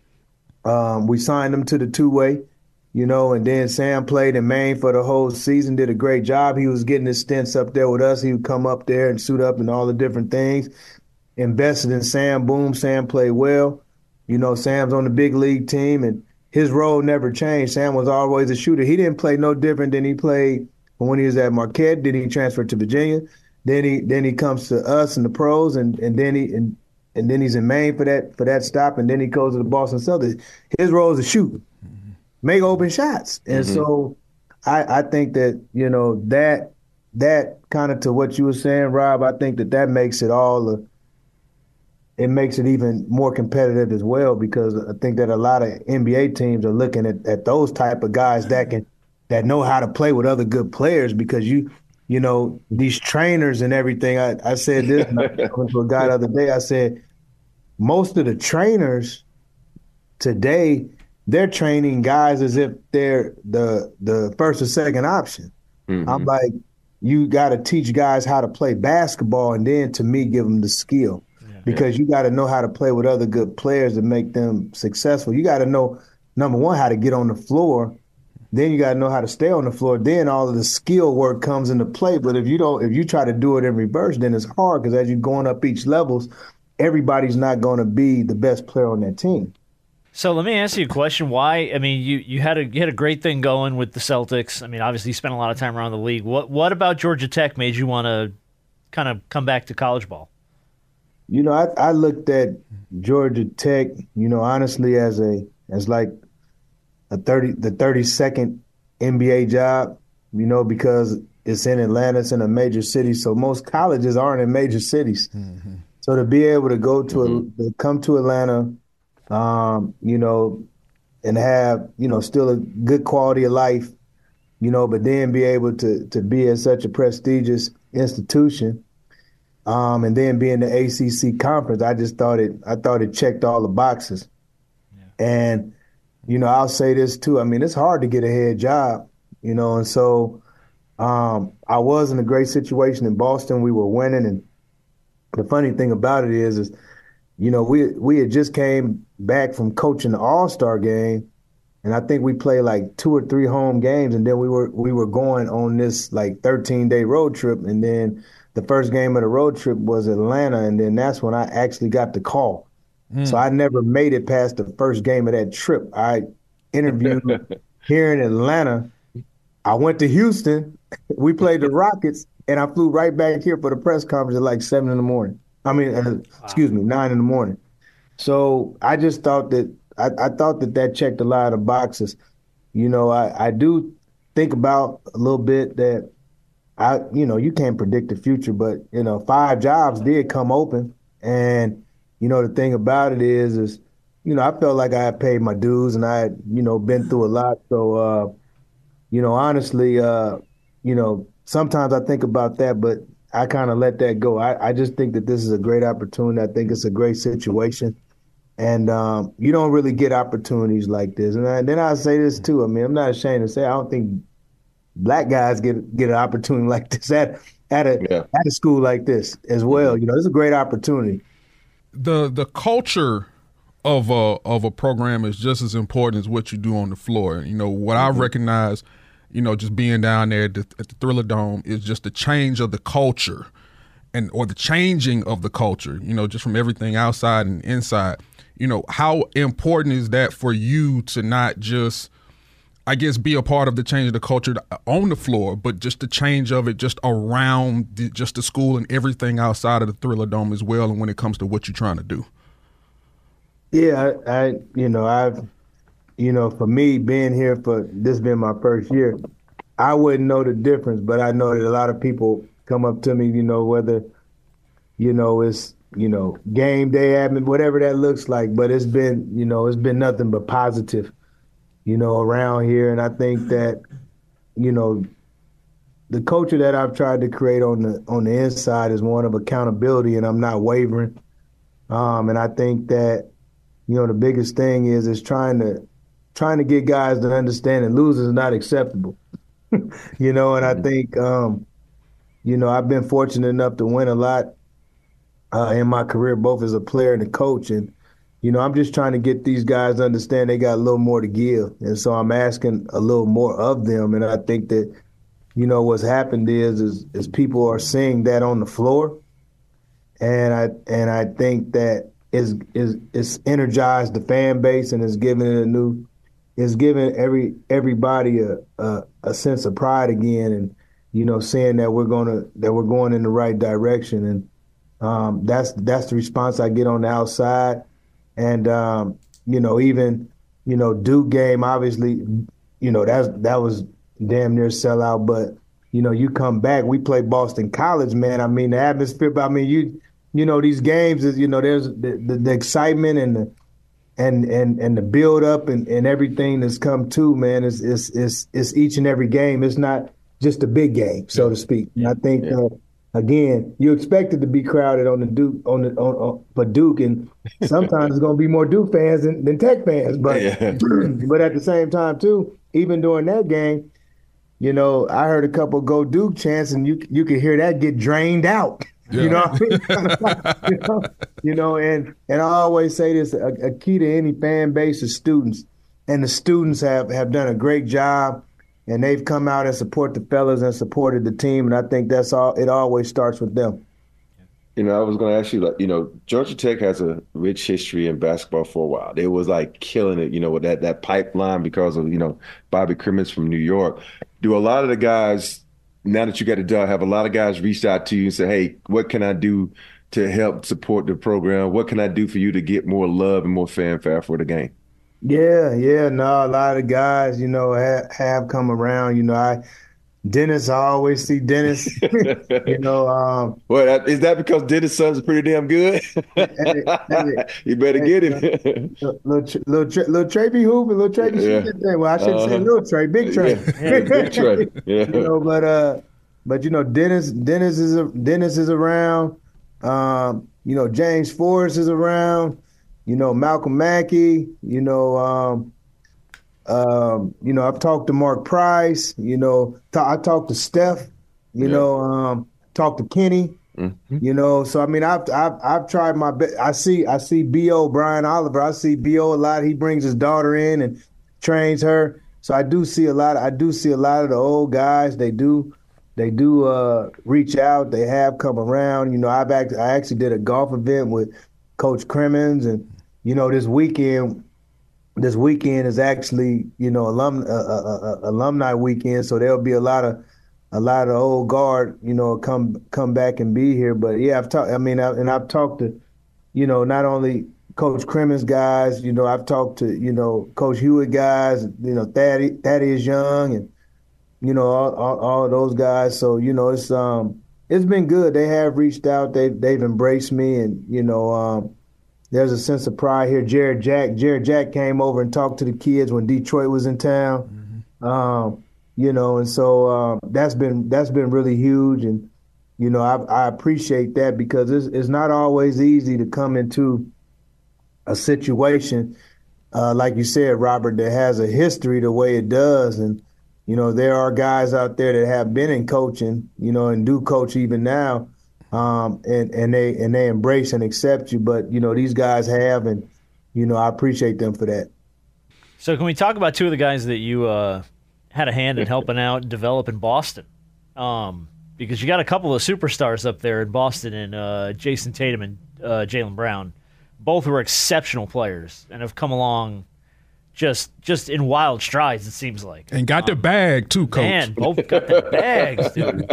We signed him to the two-way, you know, and then Sam played in Maine for the whole season, did a great job. He was getting his stints up there with us. He would come up there and suit up and all the different things. Invested in Sam, boom, Sam played well. You know, Sam's on the big league team, and his role never changed. Sam was always a shooter. He didn't play no different than he played when he was at Marquette. Then he transferred to Virginia. Then he comes to us in the pros, and then he's in Maine for that stop, and then he goes to the Boston Celtics. His role is to shoot, make open shots, and so I think that, you know, that kind of to what you were saying, Rob. I think that makes it all. It makes it even more competitive as well, because I think that a lot of NBA teams are looking at those type of guys that know how to play with other good players, because you know, these trainers and everything. I said this to a guy the other day. I said most of the trainers today, they're training guys as if they're the first or second option. Mm-hmm. I'm like, you got to teach guys how to play basketball, and then to me, give them the skill. Because you got to know how to play with other good players to make them successful. You got to know, number one, how to get on the floor. Then you got to know how to stay on the floor. Then all of the skill work comes into play. But if you try to do it in reverse, then it's hard, because as you're going up each levels, everybody's not going to be the best player on that team. So let me ask you a question. Why? I mean, you had a great thing going with the Celtics. I mean, obviously you spent a lot of time around the league. What about Georgia Tech made you want to kind of come back to college ball? You know, I looked at Georgia Tech, you know, honestly as like the 32nd NBA job, you know, because it's in Atlanta, it's in a major city. So most colleges aren't in major cities. Mm-hmm. So to be able to go to come to Atlanta, you know, and have, you know, still a good quality of life, you know, but then be able to be at such a prestigious institution. And then being the ACC conference, I thought it checked all the boxes. Yeah. And, you know, I'll say this too. I mean, it's hard to get a head job, you know, and so I was in a great situation in Boston. We were winning. And the funny thing about it is, you know, we had just came back from coaching the All-Star game. And I think we played like 2 or 3 home games. And then we were going on this like 13-day road trip. And then the first game of the road trip was Atlanta, and then that's when I actually got the call. So I never made it past the first game of that trip. I interviewed here in Atlanta. I went to Houston. We played the Rockets, and I flew right back here for the press conference at like 7 in the morning. I mean, 9 in the morning. So I just thought that I thought that checked a lot of boxes. You know, I do think about a little bit that you know, you can't predict the future, but, you know, 5 jobs did come open. And, you know, the thing about it is, you know, I felt like I had paid my dues and I had, you know, been through a lot. So, you know, honestly, you know, sometimes I think about that, but I kind of let that go. I just think that this is a great opportunity. I think it's a great situation. And you don't really get opportunities like this. And then I say this, too. I mean, I'm not ashamed to say I don't think Black guys get an opportunity like this at at a school like this as well. You know, it's a great opportunity. The culture of a program is just as important as what you do on the floor. You know, what I recognize, you know, just being down there at the Thriller Dome is just the change of the culture or the changing of the culture, you know, just from everything outside and inside. You know, how important is that for you to not just, I guess, be a part of the change of the culture on the floor, but just the change of it just around just the school and everything outside of the Thriller Dome as well, and when it comes to what you're trying to do? Yeah, for me being here for this being my first year, I wouldn't know the difference, but I know that a lot of people come up to me, you know, whether, you know, it's, you know, game day admin, whatever that looks like, but it's been nothing but positive, you know, around here. And I think that, you know, the culture that I've tried to create on the inside is one of accountability, and I'm not wavering. And I think that, you know, the biggest thing is trying to get guys to understand that losing is not acceptable. You know, and I think, you know, I've been fortunate enough to win a lot in my career, both as a player and a coach. And, you know, I'm just trying to get these guys to understand they got a little more to give. And so I'm asking a little more of them. And I think that, you know, what's happened is people are seeing that on the floor. And I think that it's energized the fan base and it's given everybody a sense of pride again, and, you know, saying that we're going in the right direction. And that's the response I get on the outside. And you know, even, you know, Duke game, obviously, you know, that was damn near sellout. But, you know, you come back, we play Boston College, man. I mean, the atmosphere. I mean, you know, these games is, you know, there's the excitement and the build up and everything that's come to, man. It's each and every game. It's not just a big game, so to speak. And I think again, you expect it to be crowded on the Duke for Duke, and sometimes it's going to be more Duke fans than Tech fans. But but at the same time too, even during that game, you know, I heard a couple Go Duke chants, and you could hear that get drained out. Yeah. You know what I mean? you know, and I always say this: a key to any fan base is students, and the students have done a great job, and they've come out and support the fellas and supported the team, and I think that's all. It always starts with them. You know, I was going to ask you, like, you know, Georgia Tech has a rich history in basketball for a while. They was like killing it, you know, with that pipeline because of, you know, Bobby Crimmins from New York. Do a lot of the guys, now that you got it done, have a lot of guys reached out to you and say, hey, what can I do to help support the program? What can I do for you to get more love and more fanfare for the game? Yeah. No, a lot of guys, you know, have come around. You know, Dennis, I always see Dennis. You know, well, is that because Dennis' sons are pretty damn good? You better get him. Little Trey be hooping, little Trey be shooting. Well, I shouldn't say little Trey, big Trey. Big Trey. Yeah. You know, but you know, Dennis is around. You know, James Forrest is around. You know, Malcolm Mackey. You know, I've talked to Mark Price. You know, I talked to Steph. You know, talked to Kenny. Mm-hmm. You know, so I mean, I've tried my best. I see B.O. Brian Oliver. I see B.O. a lot. He brings his daughter in and trains her. So I do see a lot of the old guys. They do reach out. They have come around. You know, I actually did a golf event with Coach Crimmins, and, you know, this weekend is actually, you know, alumni weekend, so there'll be a lot of old guard, you know, come back and be here. But yeah, I've talked to, you know, not only Coach Crimmins guys, you know, I've talked to, you know, Coach Hewitt guys, you know, Thaddeus Young, and, you know, all of those guys. So, you know, it's been good. They have reached out. They've embraced me, and, you know, there's a sense of pride here. Jared Jack came over and talked to the kids when Detroit was in town. Mm-hmm. You know, and so that's been really huge, and, you know, I appreciate that, because it's not always easy to come into a situation like you said, Robert, that has a history the way it does, and, there are guys out there that have been in coaching, and do coach even now, and they embrace and accept you. But these guys have, and I appreciate them for that. So can we talk about two of the guys that you had a hand in helping out and develop in Boston? Because you got a couple of superstars up there in Boston, and Jason Tatum and Jaylen Brown. Both were exceptional players and have come along just in wild strides, it seems like. And got the bag too, Coach. Man, both got the bags, dude.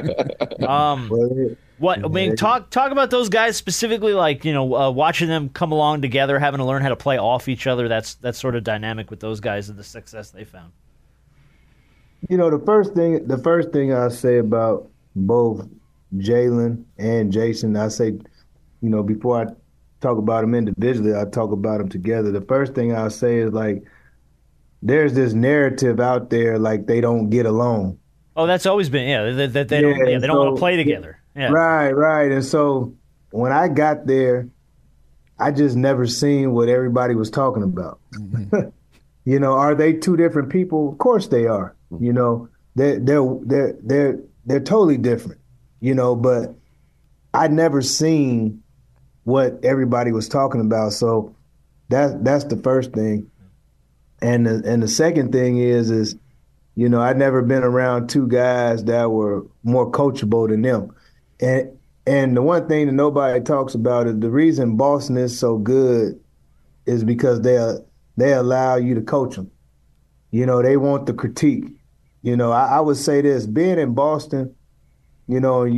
Talk about those guys specifically, like, watching them come along together, having to learn how to play off each other. That's sort of dynamic with those guys and the success they found. The first thing I say about both Jaylen and Jason, I say, before I talk about them individually, I talk about them together. The first thing I'll say is, like, there's this narrative out there like they don't get along. Oh, that's always been, that they don't want to play together. Yeah. Right. And so when I got there, I just never seen what everybody was talking about. Mm-hmm. Are they two different people? Of course they are. They're totally different. But I never seen what everybody was talking about. So that's the first thing. And the second thing is I'd never been around two guys that were more coachable than them. And the one thing that nobody talks about is the reason Boston is so good is because they allow you to coach them. They want the critique. I would say this, being in Boston, I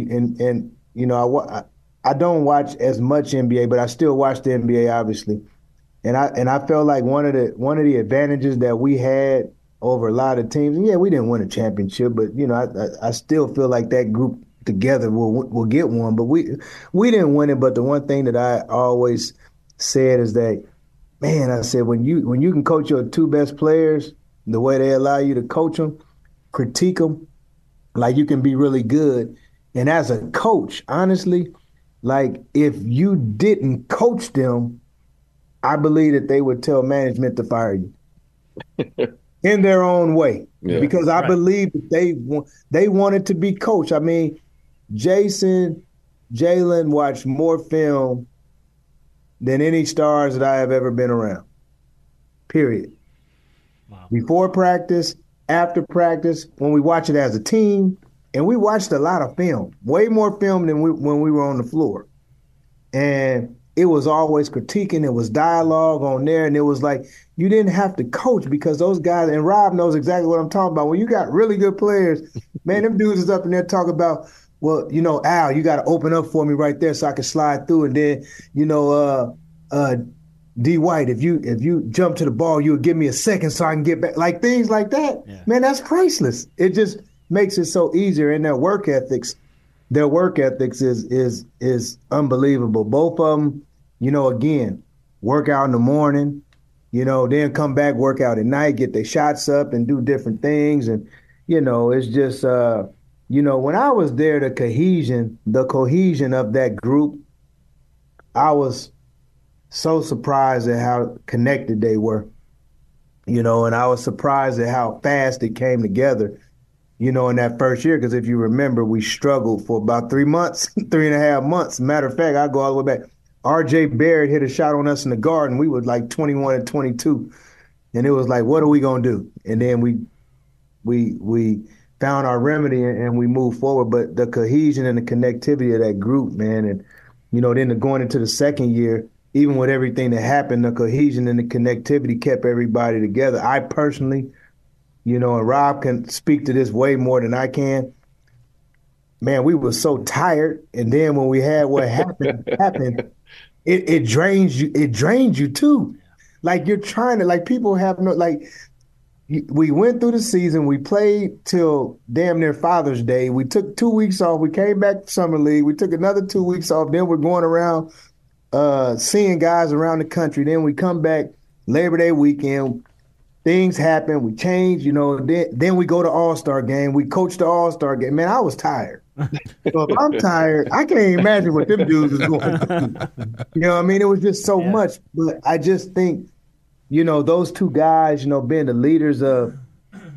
don't watch as much NBA, but I still watch the NBA, obviously. And I felt like one of the advantages that we had over a lot of teams, and we didn't win a championship, but I still feel like that group together will get one. But we didn't win it. But the one thing that I always said is that, man, I said when you can coach your two best players the way they allow you to coach them, critique them, like, you can be really good. And as a coach, honestly, like, if you didn't coach them, I believe that they would tell management to fire you in their own way, because I believe that they wanted to be coached. I mean, Jaylen watched more film than any stars that I have ever been around, period. Wow. Before practice, after practice, when we watch it as a team, and we watched a lot of film, way more film than when we were on the floor. And it was always critiquing. It was dialogue on there. And it was like, you didn't have to coach, because those guys, and Rob knows exactly what I'm talking about. When you got really good players, man, them dudes is up in there talking about, well, Al, you got to open up for me right there so I can slide through. And then, D. White, if you jump to the ball, you'll give me a second so I can get back. Like, things like that. Yeah. Man, that's priceless. It just makes it so easier. And their work ethics is unbelievable. Both of them, again, work out in the morning, then come back, work out at night, get their shots up and do different things. And, it's just, when I was there, the cohesion of that group, I was so surprised at how connected they were, and I was surprised at how fast it came together, in that first year. Because if you remember, we struggled for about 3 months, 3.5 months. Matter of fact, I go all the way back. R.J. Barrett hit a shot on us in the Garden. We were like 21 and 22. And it was like, what are we going to do? And then we found our remedy and we moved forward. But the cohesion and the connectivity of that group, man, and, then going into the second year, even with everything that happened, the cohesion and the connectivity kept everybody together. I personally, and Rob can speak to this way more than I can, man, we were so tired. And then when we had what happened, it drains you. It drains you too. Like, you're trying to, like, people have no, like, we went through the season. We played till damn near Father's Day. We took 2 weeks off. We came back to Summer League. We took another 2 weeks off. Then we're going around seeing guys around the country. Then we come back Labor Day weekend. Things happen. We change, then we go to All-Star game. We coach the All-Star game. Man, I was tired. So if I'm tired, I can't imagine what them dudes is going through. It was just so much. But I just think, those two guys, being the leaders of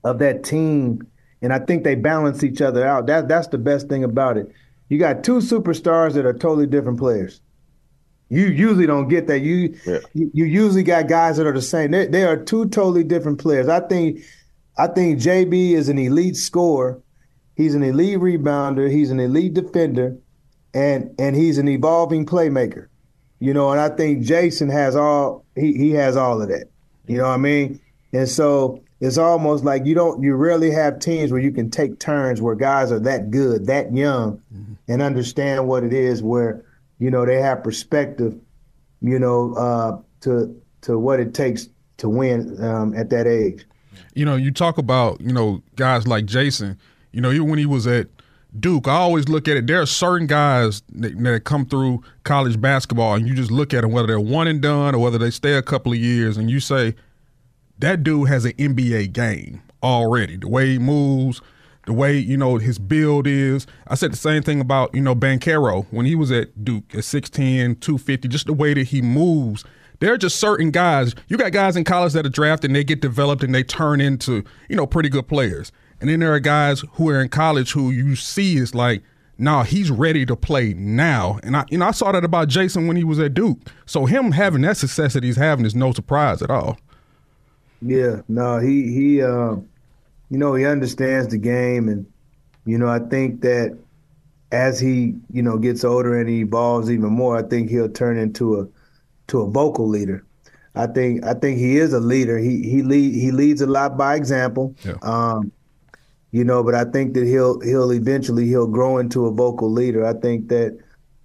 of that team, and I think they balance each other out. That's the best thing about it. You got two superstars that are totally different players. You usually don't get that. You usually got guys that are the same. They are two totally different players. I think JB is an elite scorer. He's an elite rebounder. He's an elite defender, and he's an evolving playmaker. And I think Jason has he has all of that. You know what I mean? And so it's almost like you rarely have teams where you can take turns where guys are that good, that young, and understand what it is where, they have perspective, to what it takes to win at that age. You talk about, guys like Jason, even when he was at Duke, I always look at it. There are certain guys that come through college basketball, and you just look at them, whether they're one and done or whether they stay a couple of years, and you say, that dude has an NBA game already. The way he moves, the way, his build is. I said the same thing about, Banchero when he was at Duke at 6'10", 250, just the way that he moves. There are just certain guys. You got guys in college that are drafted and they get developed and they turn into, pretty good players. And then there are guys who are in college who you see is like, nah, he's ready to play now. And I saw that about Jason when he was at Duke. So him having that success that he's having is no surprise at all. Yeah, no, he understands the game, and I think that as he gets older and he evolves even more, I think he'll turn into a vocal leader. I think he is a leader. He leads a lot by example. Yeah. But I think that he'll eventually grow into a vocal leader. I think that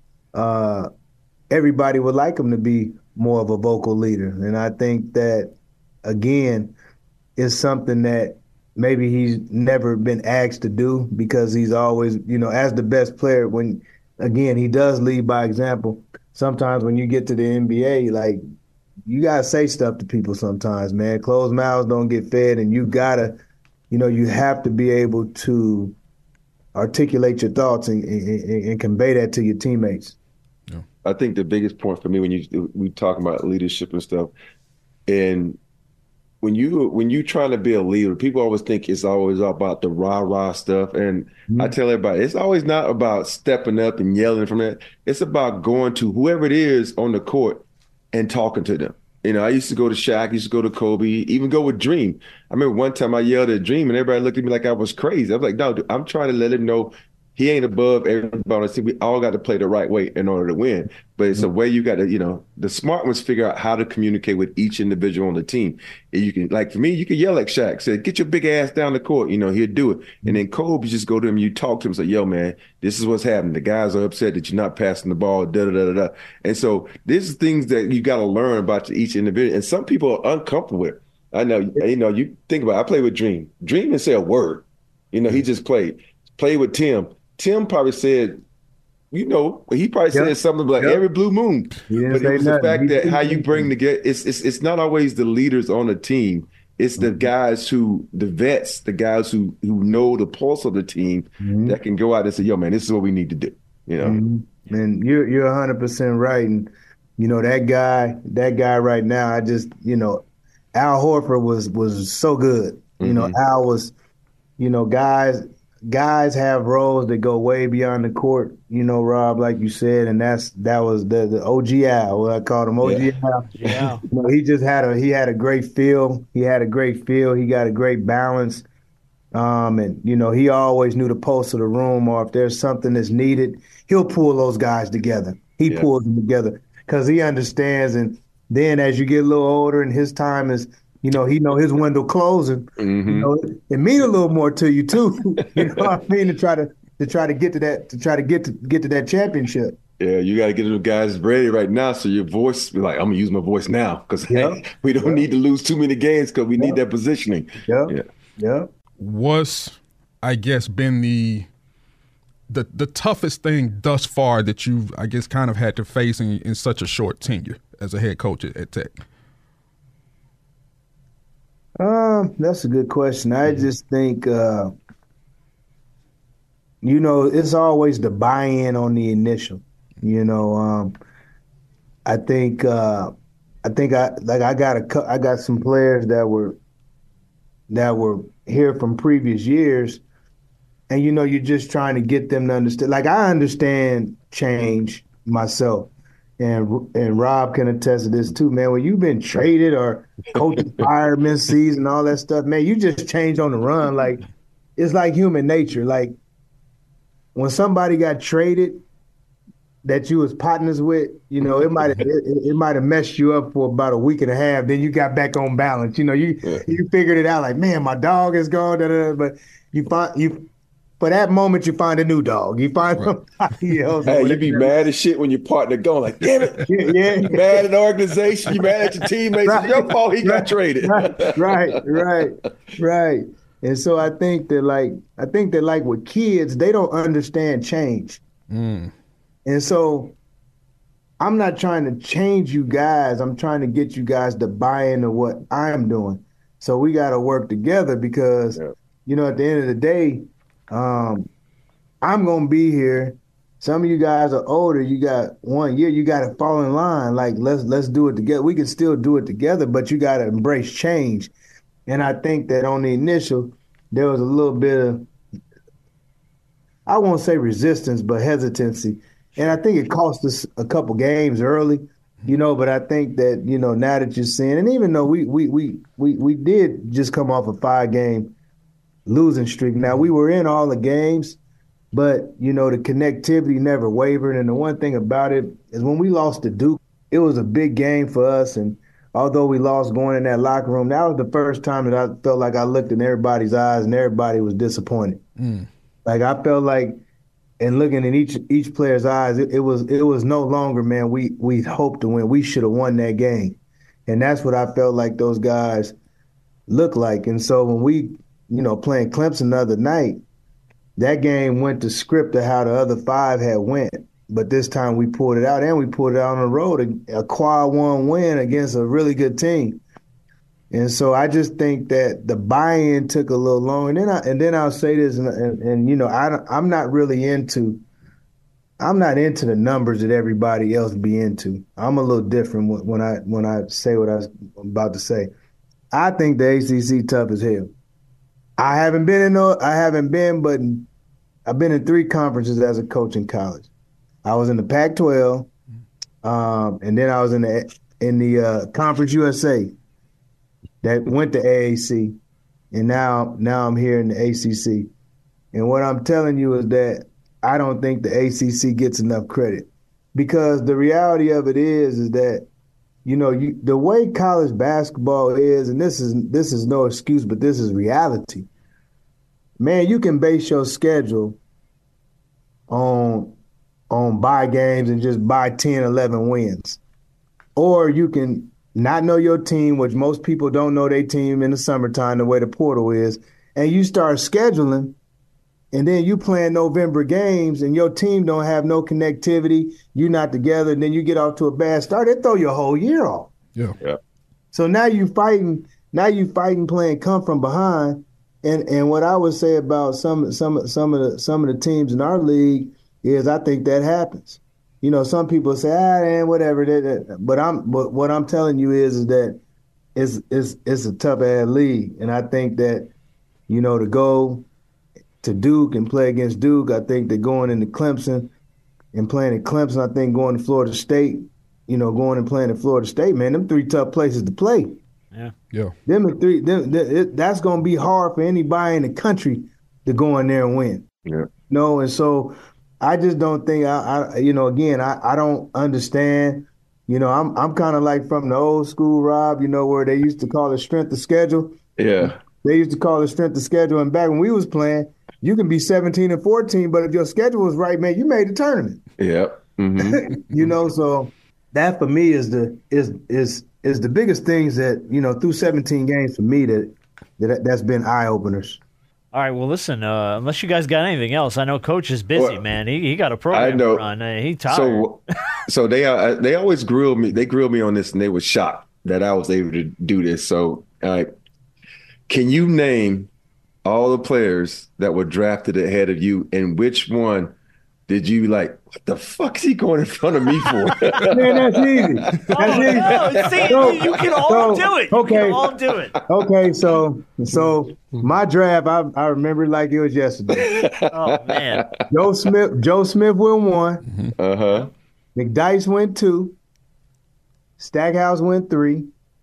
everybody would like him to be more of a vocal leader, and I think that again is something that maybe he's never been asked to do because he's always, as the best player, when again he does lead by example. Sometimes when you get to the NBA, like you gotta say stuff to people sometimes, man. Closed mouths don't get fed, and you gotta. You have to be able to articulate your thoughts and convey that to your teammates. Yeah. I think the biggest point for me when we talk about leadership and stuff, and when you trying to be a leader, people always think it's always about the rah-rah stuff. And I tell everybody, it's always not about stepping up and yelling from that. It's about going to whoever it is on the court and talking to them. I used to go to Shaq, used to go to Kobe, even go with Dream. I remember one time I yelled at Dream and everybody looked at me like I was crazy. I was like, no, dude, I'm trying to let him know he ain't above everybody. See, we all got to play the right way in order to win. But it's a way you got to, the smart ones figure out how to communicate with each individual on the team. And you can, like for me, you can yell at Shaq, say, get your big ass down the court. He'll do it. And then Kobe, just go to him, you talk to him, say, yo, man, this is what's happening. The guys are upset that you're not passing the ball, da-da-da-da-da. And so this is things that you got to learn about each individual. And some people are uncomfortable with it. I know, you think about it. I play with Dream. Dream didn't say a word. He just played. Played with Tim. Tim probably said, he probably said something like every blue moon. But it was the fact that how you bring together, it's not always the leaders on the team. It's the guys the vets, the guys who know the pulse of the team that can go out and say, yo, man, this is what we need to do. And you're 100% right. And, that guy right now, I just, Al Horford was so good. Al was, guys have roles that go way beyond the court, Rob, like you said, and that was the OG Al. What I called him OG Al. Yeah. He had a great feel. He got a great balance. And he always knew the pulse of the room, or if there's something that's needed, he'll pull those guys together. He pulls them together because he understands. And then as you get a little older and his time is, he know his window closing. It means a little more to you too. You know what I mean? To try to get to that championship. Yeah, you got to get the guys ready right now. So your voice, be like, I'm gonna use my voice now because we don't need to lose too many games because we need that positioning. Yeah. What's, I guess, been the toughest thing thus far that you've, I guess, kind of had to face in such a short tenure as a head coach at Tech? That's a good question. I just think, it's always the buy-in on the initial. I got some players that were hear from previous years, and you're just trying to get them to understand. Like, I understand change myself, and Rob can attest to this too, man. When you've been traded or coach fired mid-season, all that stuff, man, you just change on the run. Like, it's like human nature. Like, when somebody got traded that you was partners with, it might have messed you up for about a week and a half. Then you got back on balance. You figured it out. Like, man, my dog is gone. But for that moment, you find a new dog. You find somebody else. Hey, you be mad as shit when your partner going like, damn it. Yeah. You mad at the organization. You mad at your teammates. Right. It's your fault he got traded. Right. And so I think that like with kids, they don't understand change. And so I'm not trying to change you guys. I'm trying to get you guys to buy into what I'm doing. So we got to work together because, at the end of the day, I'm going to be here. Some of you guys are older. You got 1 year. You got to fall in line. Like, let's do it together. We can still do it together, but you got to embrace change. And I think that on the initial, there was a little bit of, I won't say resistance, but hesitancy. And I think it cost us a couple games early, but I think that, now that you're seeing, and even though we did just come off a 5-game losing streak. Now, we were in all the games, but, the connectivity never wavered. And the one thing about it is when we lost to Duke, it was a big game for us. And although we lost going in that locker room, that was the first time that I felt like I looked in everybody's eyes and everybody was disappointed. Like, I felt like, and looking in each player's eyes, it was no longer, man, we hoped to win. We should have won that game. And that's what I felt like those guys looked like. And so when we, playing Clemson the other night, that game went to script of how the other 5 had went. But this time we pulled it out, and we pulled it out on the road, a quad 1 win against a really good team. And so I just think that the buy-in took a little long. And then I'll say this, and I'm not really into the numbers that everybody else be into. I'm a little different when I say what I was about to say. I think the ACC tough as hell. But I've been in 3 conferences as a coach in college. I was in the Pac-12, and then I was in the Conference USA. That went to AAC, and now I'm here in the ACC. And what I'm telling you is that I don't think the ACC gets enough credit, because the reality of it is that, the way college basketball is, and this is no excuse, but this is reality. Man, you can base your schedule on buy games and just buy 10, 11 wins, or you can not know your team, which most people don't know their team in the summertime, the way the portal is, and you start scheduling, and then you playing November games, and your team don't have no connectivity, you're not together, and then you get off to a bad start, they throw your whole year off. Yeah. So now you fighting playing come from behind, and what I would say about some of the teams in our league is I think that happens. Some people say, man, whatever. But what I'm telling you is that it's a tough ass league, and I think that to go to Duke and play against Duke, I think that going into Clemson and playing at Clemson, I think going to Florida State, going and playing at Florida State, man, them 3 tough places to play. Yeah. Them are 3. That's going to be hard for anybody in the country to go in there and win. Yeah. And so I just don't think I don't understand. I'm kind of like from the old school, Rob, where they used to call it strength of schedule. Yeah. They used to call it strength of schedule. And back when we was playing, you can be 17-14, but if your schedule was right, man, you made the tournament. Yeah. Mm-hmm. So that for me is the biggest things that, through 17 games for me that's been eye openers. All right, well, listen, unless you guys got anything else, I know Coach is busy, man. He got a program to run. He tired. So they always grill me. They grilled me on this, and they were shocked that I was able to do this. So can you name all the players that were drafted ahead of you, and which one did you like, what the fuck is he going in front of me for? Man, that's easy. That's easy. No, see, you can all do it. You can all do it. Okay, so my draft, I remember it like it was yesterday. Oh man. Joe Smith went 1. Uh-huh. McDyess went 2. Stackhouse went 3.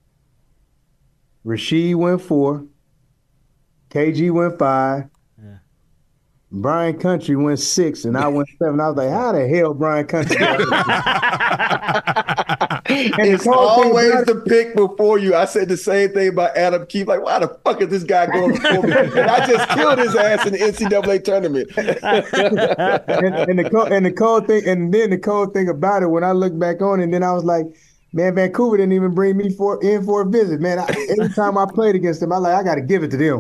Rasheed went 4. KG went 5. Brian Country went 6, and I went 7. I was like, how the hell Brian Country? It's always the pick before you. I said the same thing about Adam Keefe. Like, why the fuck is this guy going before me? And I just killed his ass in the NCAA tournament. and the cold thing about it, when I look back on it, and then I was like, man, Vancouver didn't even bring me in for a visit. Man, every time I played against them, I got to give it to them.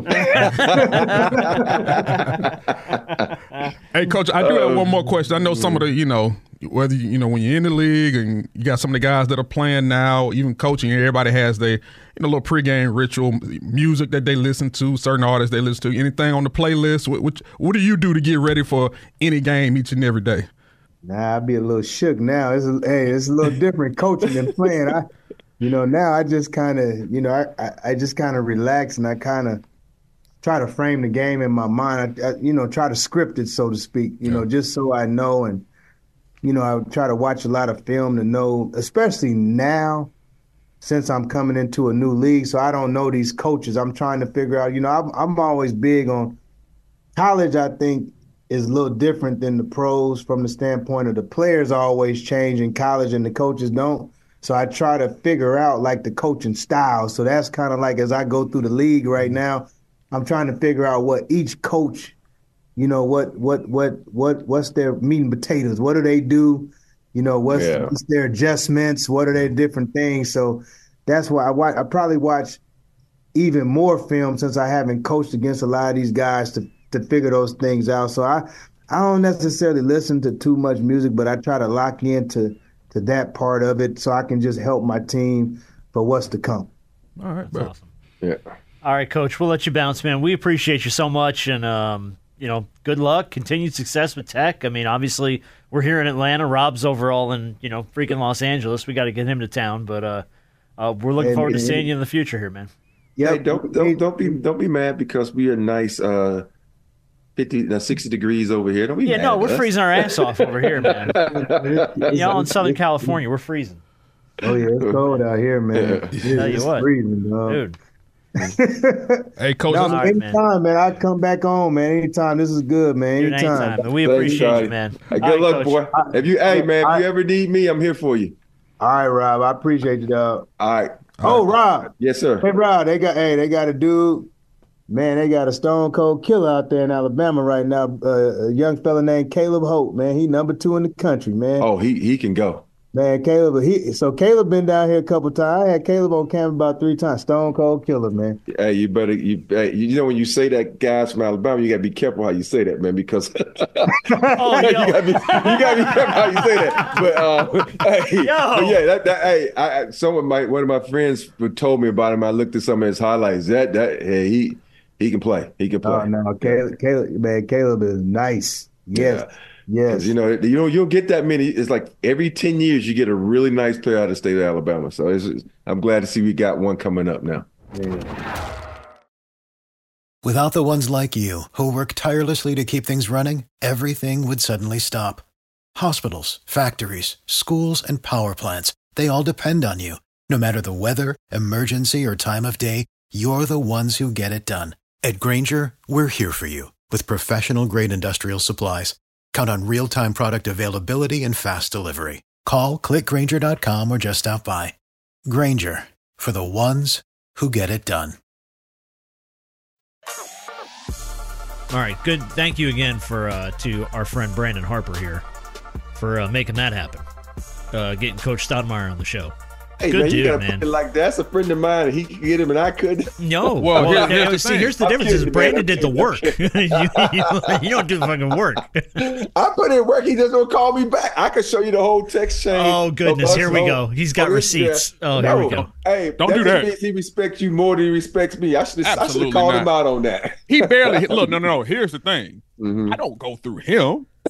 Hey, Coach, I do have one more question. I know some of the, whether, when you're in the league and you got some of the guys that are playing now, even coaching, everybody has their, little pregame ritual, music that they listen to, certain artists they listen to, anything on the playlist. What do you do to get ready for any game each and every day? Nah, I'd be a little shook now. It's a little different coaching than playing. Now I just kind of, I just kind of relax, and I kind of try to frame the game in my mind. I try to script it, so to speak, just so I know. And, I try to watch a lot of film to know, especially now, since I'm coming into a new league. So I don't know these coaches. I'm trying to figure out, I'm always big on college, I think, is a little different than the pros from the standpoint of the players always change in college and the coaches don't. So I try to figure out like the coaching style. So that's kind of like as I go through the league right now, I'm trying to figure out what each coach, what's their meat and potatoes? What do they do? What's their adjustments? What are their different things? So that's why I probably watch even more film since I haven't coached against a lot of these guys to figure those things out. So I don't necessarily listen to too much music, but I try to lock into that part of it so I can just help my team for what's to come. All right, that's awesome. Yeah. All right, Coach, we'll let you bounce, man. We appreciate you so much, and good luck, continued success with Tech. I mean, obviously, we're here in Atlanta. Rob's overall in freaking Los Angeles. We got to get him to town, but we're looking forward to seeing you in the future here, man. Yeah, hey, don't be mad because we are nice. 60 degrees over here. Don't be mad. No, we're freezing our ass off over here, man. Y'all in Southern California, we're freezing. Oh yeah, it's cold out here, man. Tell you what, freezing, dog. dude. Hey, Coach. Anytime, man. I come back home, man. Anytime. This is good, man. Anytime. We appreciate you, man. Hey, good luck, Coach. Boy. If you ever need me, I'm here for you. All right, Rob. I appreciate you, dog. All right. Rob. Yes, sir. Hey, Rob. They got a dude. Man, they got a stone cold killer out there in Alabama right now. A young fella named Caleb Holt, man. He number 2 in the country, man. Oh, he can go. Man, Caleb been down here a couple times. I had Caleb on camera about 3 times. Stone cold killer, man. Hey, you better when you say that, guys from Alabama, you gotta be careful how you say that, man, because you gotta be careful how you say that. One of my friends told me about him. I looked at some of his highlights. He can play. He can play. Oh no, Caleb is nice. Yes. Yeah. Yes. You'll get that many. It's like every 10 years you get a really nice player out of the state of Alabama. So I'm glad to see we got one coming up now. Yeah. Without the ones like you who work tirelessly to keep things running, everything would suddenly stop. Hospitals, factories, schools, and power plants, they all depend on you. No matter the weather, emergency, or time of day, you're the ones who get it done. At Grainger, we're here for you with professional-grade industrial supplies. Count on real-time product availability and fast delivery. Call, clickgrainger.com, or just stop by. Grainger, for the ones who get it done. All right, good. Thank you again to our friend Brandon Harper here for making that happen. Getting Coach Stoudemire on the show. Hey, good man, dude, you gotta man. Put it like that's a friend of mine, and he could get him, and I couldn't. No. Well, here's the difference: is Brandon did the work. you don't do the fucking work. I put in work. He just don't call me back. I can show you the whole text chain. Oh goodness, here we go. He's got receipts. Oh, here we go. Hey, don't do that. Means he respects you more than he respects me. I should have called him out on that. He barely look. No. Here's the thing. Mm-hmm. I don't go through him.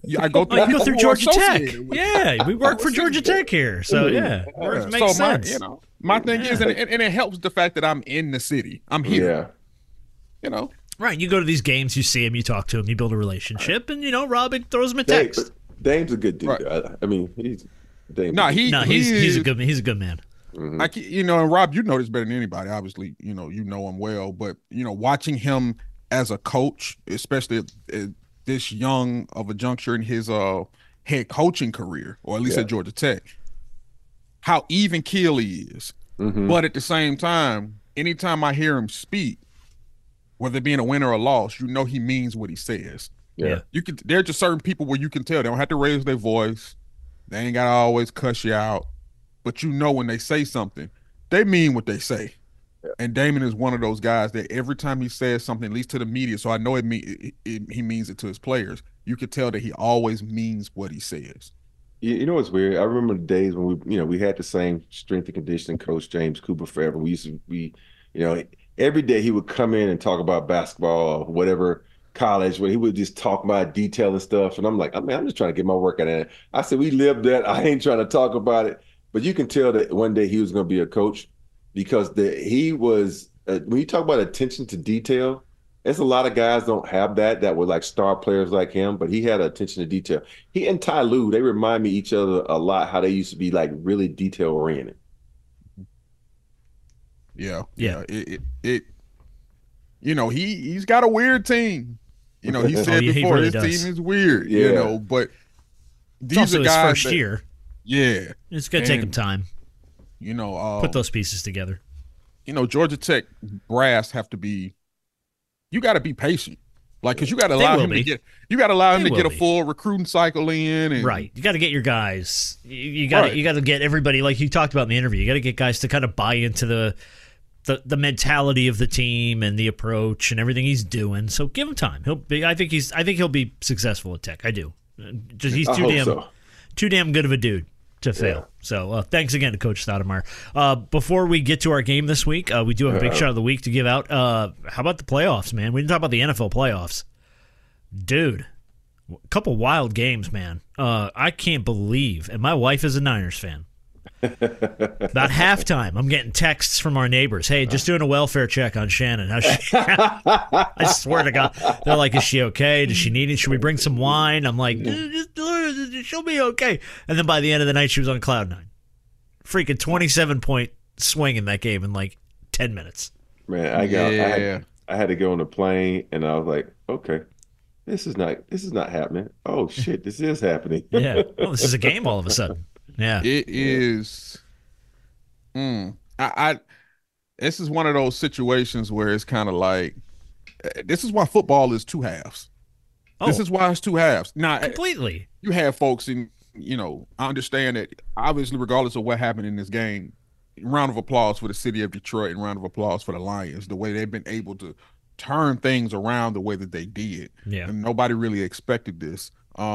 I go through, you go through Georgia Tech. With Yeah, we work for Georgia Tech here. So, yeah, it makes sense. My thing is, and it helps the fact that I'm in the city. I'm here. Yeah. Right, you go to these games, you see him, you talk to him, you build a relationship, and, Rob throws him a text. Dame's a good dude. Right. I mean, he's a good man. Mm-hmm. And Rob, you know this better than anybody. Obviously, you know him well, but watching him as a coach, especially at this young of a juncture in his head coaching career, or at least at Georgia Tech, how even keel he is. Mm-hmm. But at the same time, anytime I hear him speak, whether it being a win or a loss, he means what he says. Yeah. There are just certain people where you can tell they don't have to raise their voice. They ain't got to always cuss you out. But when they say something, they mean what they say. Yeah. And Damon is one of those guys that every time he says something, at least to the media, so I know he means it to his players, you could tell that he always means what he says. You know what's weird? I remember the days when we had the same strength and conditioning coach, James Cooper, forever. We used to be, every day he would come in and talk about basketball or whatever college, where he would just talk about detail and stuff. And I'm like, I'm just trying to get my workout in. I said, we lived that. I ain't trying to talk about it. But you can tell that one day he was going to be a coach, because he was, when you talk about attention to detail, there's a lot of guys don't have that were like star players like him, but he had attention to detail. He and Ty Lue, they remind me each other a lot, how they used to be like really detail oriented. Yeah. He's got a weird team. He said before his team is weird. But these it's also are guys his first year. Yeah, it's gonna take him time. Put those pieces together. Georgia Tech brass have to be. You got to be patient, because you got to allow him to get. You got to allow him to get a full recruiting cycle in. And, right, you got to get your guys. You got to get everybody, like you talked about in the interview. You got to get guys to kind of buy into the mentality of the team and the approach and everything he's doing. So give him time. I think he'll be successful at Tech. I do. He's too damn good of a dude to fail. Yeah. So thanks again to Coach Stoudemire. Before we get to our game this week, we do have a big shot of the week to give out. How about the playoffs, man? We didn't talk about the NFL playoffs. Dude, a couple wild games, man. I can't believe, and my wife is a Niners fan. About halftime, I'm getting texts from our neighbors. Hey, just doing a welfare check on Shannon. How's she? I swear to God, they're like, "Is she okay? Does she need it? Should we bring some wine?" I'm like, "She'll be okay." And then by the end of the night, she was on cloud nine. Freaking 27-point swing in that game in like 10 minutes. Man, I had to go on the plane, and I was like, "Okay, this is not happening. Oh shit, this is happening." Yeah, well, this is a game all of a sudden. Yeah, it is. This is one of those situations where it's kind of like, this is why football is two halves. This is why it's two halves. Now, completely. You have folks I understand that obviously, regardless of what happened in this game, round of applause for the city of Detroit and round of applause for the Lions, the way they've been able to turn things around the way that they did. Yeah, and nobody really expected this.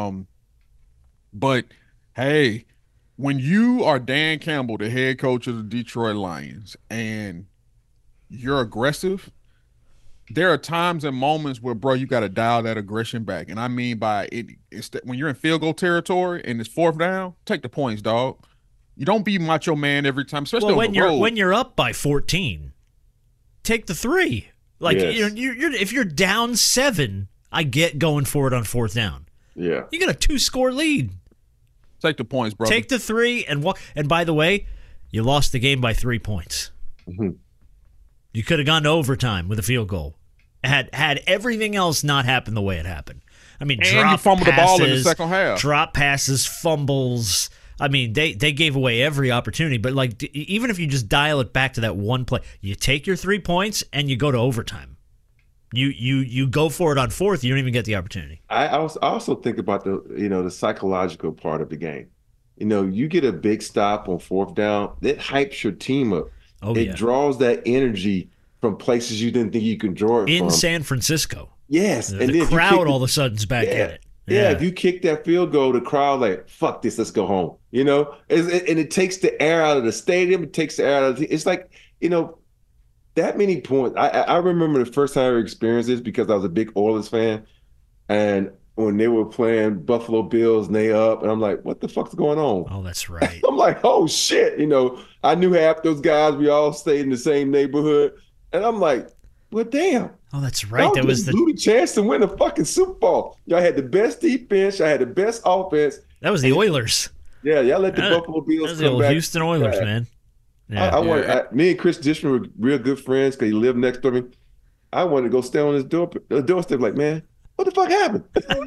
But hey. When you are Dan Campbell, the head coach of the Detroit Lions, and you're aggressive, there are times and moments where, bro, you got to dial that aggression back. And I mean by it, when you're in field goal territory and it's fourth down, take the points, dog. You don't be macho man every time, especially when you're up by 14, take the 3. Like you're if you're down 7, I get going for it on fourth down. Yeah, you got a 2-score lead. Take the points, bro. Take the 3 and walk. And by the way, you lost the game by 3 points. Mm-hmm. You could have gone to overtime with a field goal. Had everything else not happened the way it happened. I mean, you fumbled the ball in the second half. Drop passes, fumbles. I mean, they gave away every opportunity. But like, even if you just dial it back to that one play, you take your 3 points and you go to overtime. You go for it on fourth. You don't even get the opportunity. I also think about the psychological part of the game. You get a big stop on fourth down, it hypes your team up. It draws that energy from places you didn't think you could draw it from. In San Francisco. Yes. The crowd all of a sudden is back at it. Yeah, if you kick that field goal, the crowd like, fuck this, let's go home. And it takes the air out of the stadium. It takes the air out of it's like, that many points. I remember the first time I ever experienced this because I was a big Oilers fan. And when when they were playing Buffalo Bills and they up, and I'm like, what the fuck's going on? Oh, that's right. I'm like, oh shit. I knew half those guys. We all stayed in the same neighborhood. And I'm like, well, damn. Oh, that's right. That was the chance to win a fucking Super Bowl. Y'all had the best defense. Y'all had the best offense. That was the Oilers. Yeah, y'all let the Buffalo Bills that was the old back. Houston Oilers, man. Yeah. Me and Chris Dishman were real good friends because he lived next to me. I wanted to go stand on his doorstep like, man, what the fuck happened?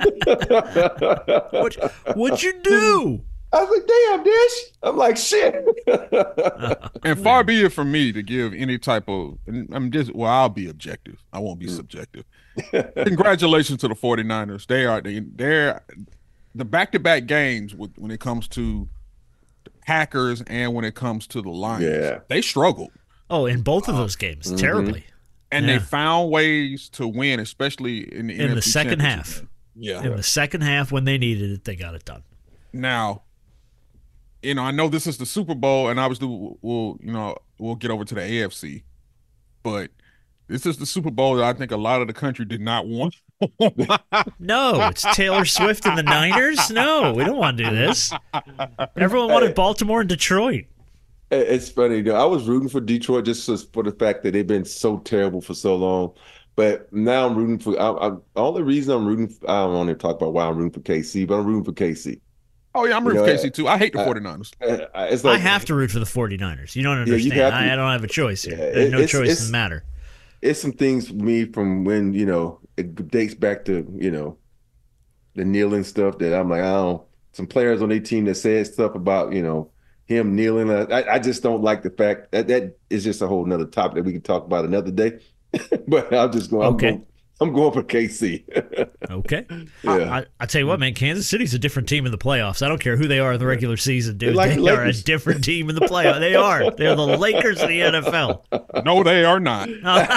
What'd you do? I was like, damn, Dish. I'm like, shit. And far be it from me to give any type of, I'll be objective. I won't be subjective. Congratulations to the 49ers. They're the back-to-back games when it comes to the Packers and when it comes to the Lions. Yeah. They struggled. Oh, in both of those games, terribly. And they found ways to win, especially in the second half. Game. Yeah. In the second half, when they needed it, they got it done. Now, I know this is the Super Bowl, and obviously we'll get over to the AFC, but this is the Super Bowl that I think a lot of the country did not want. No, it's Taylor Swift and the Niners. No, we don't want to do this. Everyone wanted Baltimore and Detroit. It's funny, though. I was rooting for Detroit just for the fact that they've been so terrible for so long. But now I'm rooting for the only reason I'm rooting for, I don't want to talk about why I'm rooting for KC, but I'm rooting for KC. Oh, yeah, I'm rooting for KC, too. I hate the 49ers. It's like, I have to root for the 49ers. You don't understand. I don't have a choice here. There's no choice in the matter. It's some things for me from when, it dates back to, the kneeling stuff that I'm like, some players on their team that said stuff about, him kneeling. I just don't like the fact that is just a whole nother topic that we can talk about another day. But I'm just going. Okay. I'm going for KC. Okay. Yeah. I tell you what, man, Kansas City's a different team in the playoffs. I don't care who they are in the regular season, dude. They are a different team in the playoffs. They are. They're the Lakers of the NFL. No, they are not.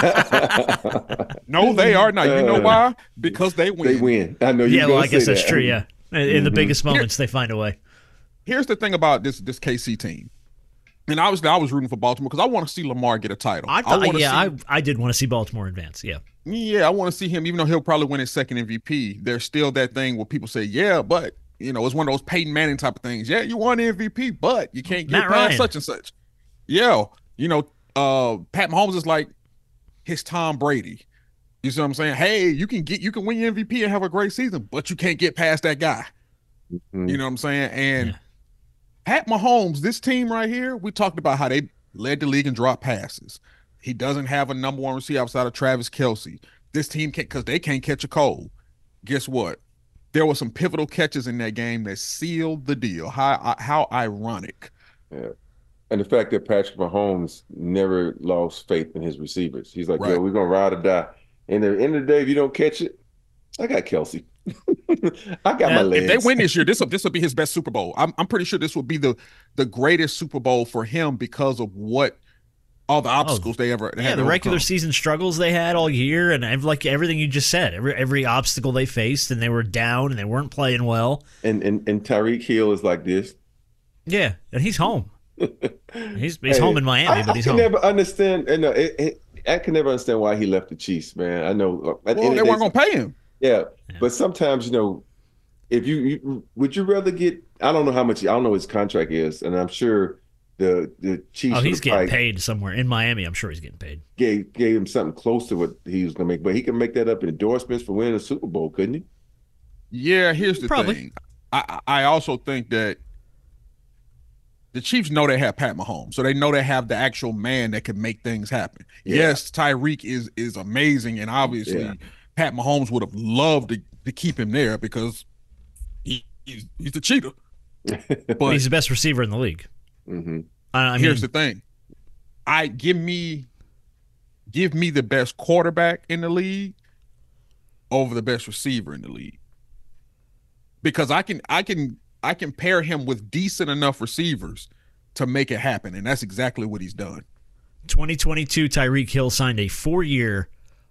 No, they are not. You know why? Because they win. They win. I know. Yeah, well, I guess that's true. Yeah, in the biggest moments, they find a way. Here's the thing about this KC team. And obviously, I was rooting for Baltimore because I want to see Lamar get a title. I did want to see Baltimore advance. Yeah. Yeah, I want to see him, even though he'll probably win his second MVP. There's still that thing where people say, yeah, but, it's one of those Peyton Manning type of things. Yeah, you won MVP, but you can't get past such and such. Yeah. Pat Mahomes is like his Tom Brady. You see what I'm saying? Hey, you can win your MVP and have a great season, but you can't get past that guy. Mm-hmm. You know what I'm saying? And Pat Mahomes, this team right here, we talked about how they led the league in drop passes. He doesn't have a number one receiver outside of Travis Kelce. This team can't, because they can't catch a cold. Guess what? There were some pivotal catches in that game that sealed the deal. How ironic. Yeah. And the fact that Patrick Mahomes never lost faith in his receivers. He's like, yo, we're going to ride or die. And at the end of the day, if you don't catch it, I got Kelce. I got my legs. If they win this year, this will be his best Super Bowl. I'm pretty sure this will be the greatest Super Bowl for him because of all the obstacles they ever had. Yeah, the regular season struggles they had all year, and like everything you just said, every obstacle they faced, and they were down and they weren't playing well. And Tyreek Hill is like this. Yeah, and he's home. He's home in Miami, but he's home. I can never understand. I can never understand why he left the Chiefs, man. I know. Well, they weren't going to pay him. Yeah, but sometimes if you would you rather get? I don't know his contract is, and I'm sure the Chiefs. Oh, he's getting paid somewhere in Miami. I'm sure he's getting paid. Gave him something close to what he was going to make, but he can make that up in endorsements for winning a Super Bowl, couldn't he? Yeah, here's the thing. I also think that the Chiefs know they have Pat Mahomes, so they know they have the actual man that can make things happen. Yeah. Yes, Tyreek is amazing, and obviously Pat Mahomes would have loved to keep him there because he's a cheater. But he's the best receiver in the league. Mm-hmm. Here's the thing: give me the best quarterback in the league over the best receiver in the league, because I can pair him with decent enough receivers to make it happen, and that's exactly what he's done. 2022, Tyreek Hill signed a 4-year,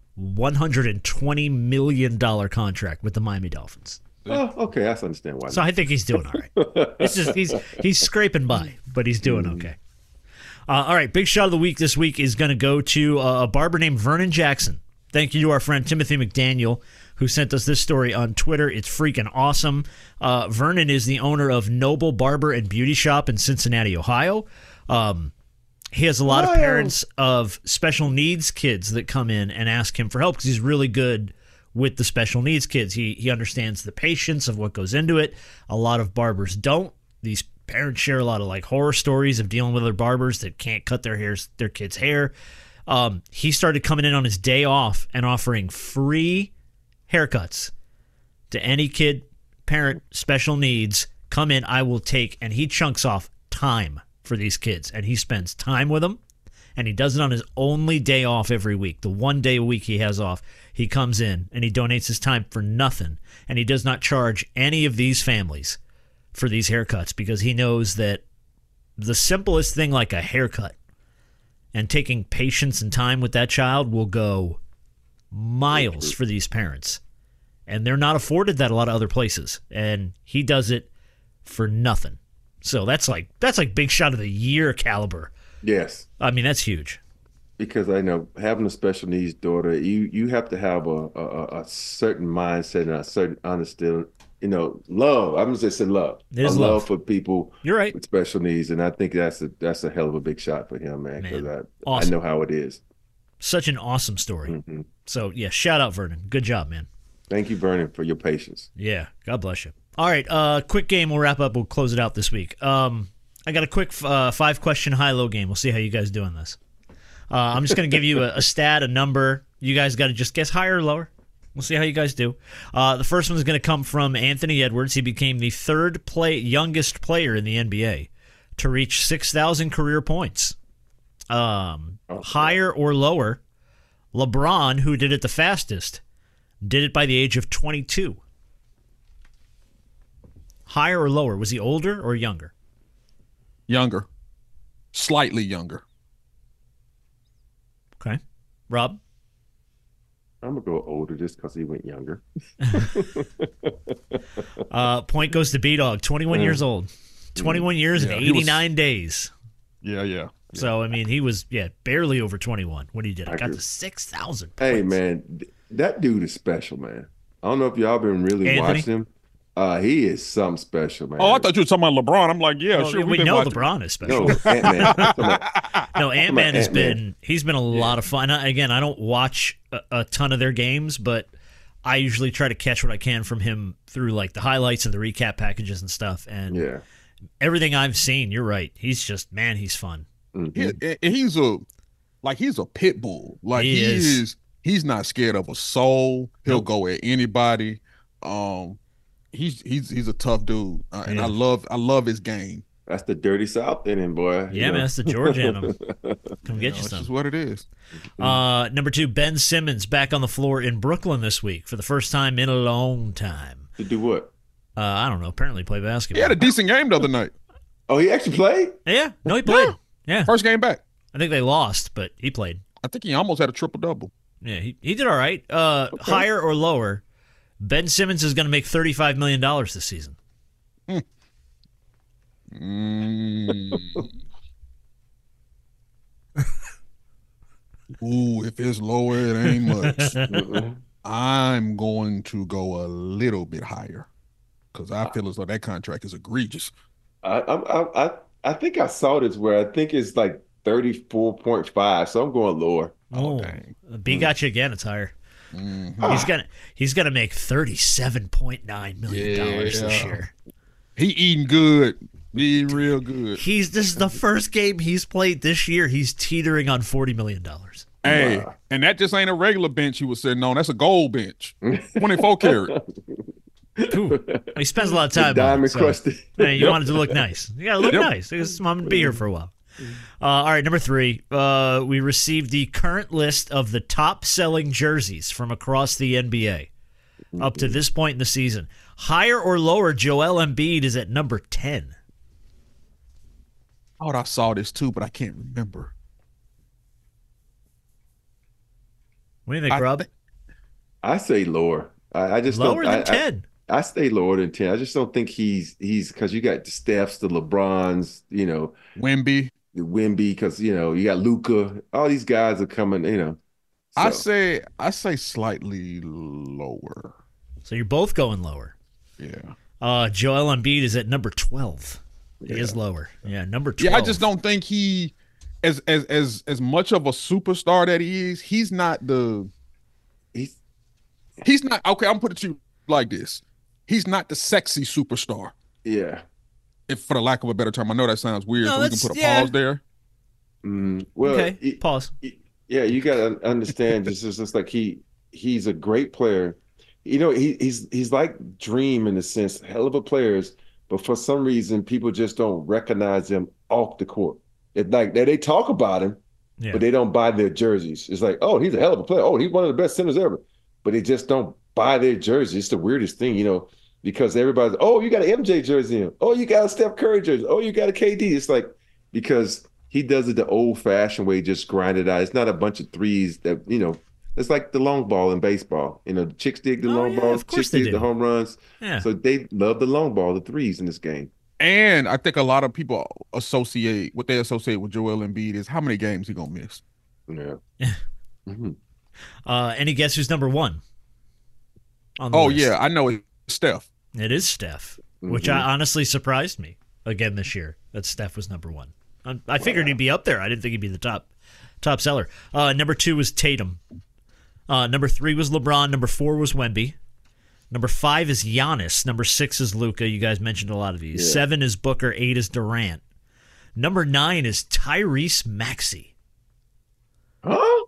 $120 million contract with the Miami Dolphins. Oh, okay, I understand why. So I think he's doing all right. It's just he's scraping by, but he's doing okay. All right, big shot of the week this week is going to go to a barber named Vernon Jackson. Thank you to our friend Timothy McDaniel who sent us this story on Twitter. It's freaking awesome. Vernon is the owner of Noble Barber and Beauty Shop in Cincinnati, Ohio. He has a lot of parents of special needs kids that come in and ask him for help because he's really good with the special needs kids. He understands the patience of what goes into it. A lot of barbers don't. These parents share a lot of like horror stories of dealing with other barbers that can't cut their kids' hair. He started coming in on his day off and offering free haircuts to any kid, parent, special needs. Come in, I will take, and he chunks off time for these kids, and he spends time with them, and he does it on his only day off every week. The one day a week he has off, he comes in and he donates his time for nothing, and he does not charge any of these families for these haircuts because he knows that the simplest thing like a haircut and taking patience and time with that child will go miles for these parents, and they're not afforded that a lot of other places, and he does it for nothing. So that's like big shot of the year caliber. Yes. I mean, that's huge. Because I know having a special needs daughter, you have to have a certain mindset and a certain understanding, love. I'm gonna say love. It is love for people. You're right. With special needs, and I think that's a hell of a big shot for him, man. Because awesome. I know how it is. Such an awesome story. Mm-hmm. So yeah, shout out Vernon. Good job, man. Thank you, Vernon, for your patience. Yeah, God bless you. All right, quick game. We'll wrap up. We'll close it out this week. I got a quick 5-question high-low game. We'll see how you guys do on this. I'm just going to give you a stat, a number. You guys got to just guess higher or lower. We'll see how you guys do. The first one is going to come from Anthony Edwards. He became the third youngest player in the NBA to reach 6,000 career points. Higher or lower, LeBron, who did it the fastest, did it by the age of 22. Higher or lower? Was he older or younger? Younger. Slightly younger. Okay. Rob? I'm going to go older just because he went younger. Point goes to B-Dog, 21 years old. 21 years and 89 days. Yeah. So, I mean, he was, barely over 21 when he did it. I got to 6,000 points. Hey, man, that dude is special, man. I don't know if y'all been really watching him. He is something special, man. Oh, I thought you were talking about LeBron. I'm like, sure. We know LeBron is special. No, Ant-Man. No, Ant-Man has been a lot of fun. Again, I don't watch a ton of their games, but I usually try to catch what I can from him through like the highlights and the recap packages and stuff. And everything I've seen, you're right. He's just, man, he's fun. Mm-hmm. He's a pit bull. Like he's not scared of a soul. He'll go at anybody. He's a tough dude, and I love his game. That's the dirty South in him, boy. Yeah, man, that's the Georgia in him. Come get you some. That's just what it is. Number 2, Ben Simmons back on the floor in Brooklyn this week for the first time in a long time. To do what? I don't know. Apparently play basketball. He had a decent game the other night. Oh, he actually played? Yeah. No, he played. Yeah. First game back. I think they lost, but he played. I think he almost had a triple-double. Yeah, he did all right. Okay. Higher or lower, Ben Simmons is going to make $35 million this season. Ooh, if it's lower, it ain't much. I'm going to go a little bit higher because I feel as though that contract is egregious. I think I saw this where I think it's like 34.5, so I'm going lower. Oh, dang. B got you again. It's higher. Mm-hmm. He's gonna make $37.9 million this year. He eating good. He real good. This is the first game he's played this year. He's teetering on $40 million. Hey, and that just ain't a regular bench he was sitting on. That's a gold bench. 24 karat. Ooh, he spends a lot of time diamond crusted. You want it to look nice. You gotta look nice. I'm gonna be here for a while. All right, number 3. We received the current list of the top-selling jerseys from across the NBA up to this point in the season. Higher or lower, Joel Embiid is at number 10. I thought I saw this too, but I can't remember. What do you think, Rob? I say lower. I just lower don't, than 10. I stay lower than 10. I just don't think he's because you got the Stephs, the LeBrons, Wemby, because you got Luka. All these guys are coming, I say slightly lower. So you're both going lower. Yeah. Joel Embiid is at number 12. He is lower. Yeah, number 12. Yeah, I just don't think he, as much of a superstar that he is, he's not. Okay, I'm putting it to you like this. He's not the sexy superstar. Yeah. If for the lack of a better term, I know that sounds weird, No, so we can put a pause there. Well, okay, pause. Yeah, you got to understand. This is just like he's a great player. You know, he's like Dream in a sense, hell of a players, but for some reason people just don't recognize him off the court. It's like they talk about him, but they don't buy their jerseys. It's like, oh, he's a hell of a player. Oh, he's one of the best centers ever, but they just don't buy their jerseys. It's the weirdest thing, you know, because everybody's, oh, you got an MJ jersey in. Oh, you got a Steph Curry jersey. Oh, you got a KD. It's like, because he does it the old-fashioned way, just grind it out. It's not a bunch of threes that, you know, it's like the long ball in baseball. You know, chicks dig the long ball, chicks dig the home runs. Yeah. So they love the long ball, the threes in this game. And I think a lot of people associate with Joel Embiid is how many games he gonna miss. Yeah. Any guess who's number 1? On the list? Yeah, I know it's Steph. It is Steph, which I honestly surprised me again this year that Steph was number 1. I figured he'd be up there. I didn't think he'd be the top seller. Number 2 was Tatum. Number 3 was LeBron. Number 4 was Wemby. Number 5 is Giannis. Number 6 is Luka. You guys mentioned a lot of these. 7 is Booker. 8 is Durant. Number 9 is Tyrese Maxey. Huh?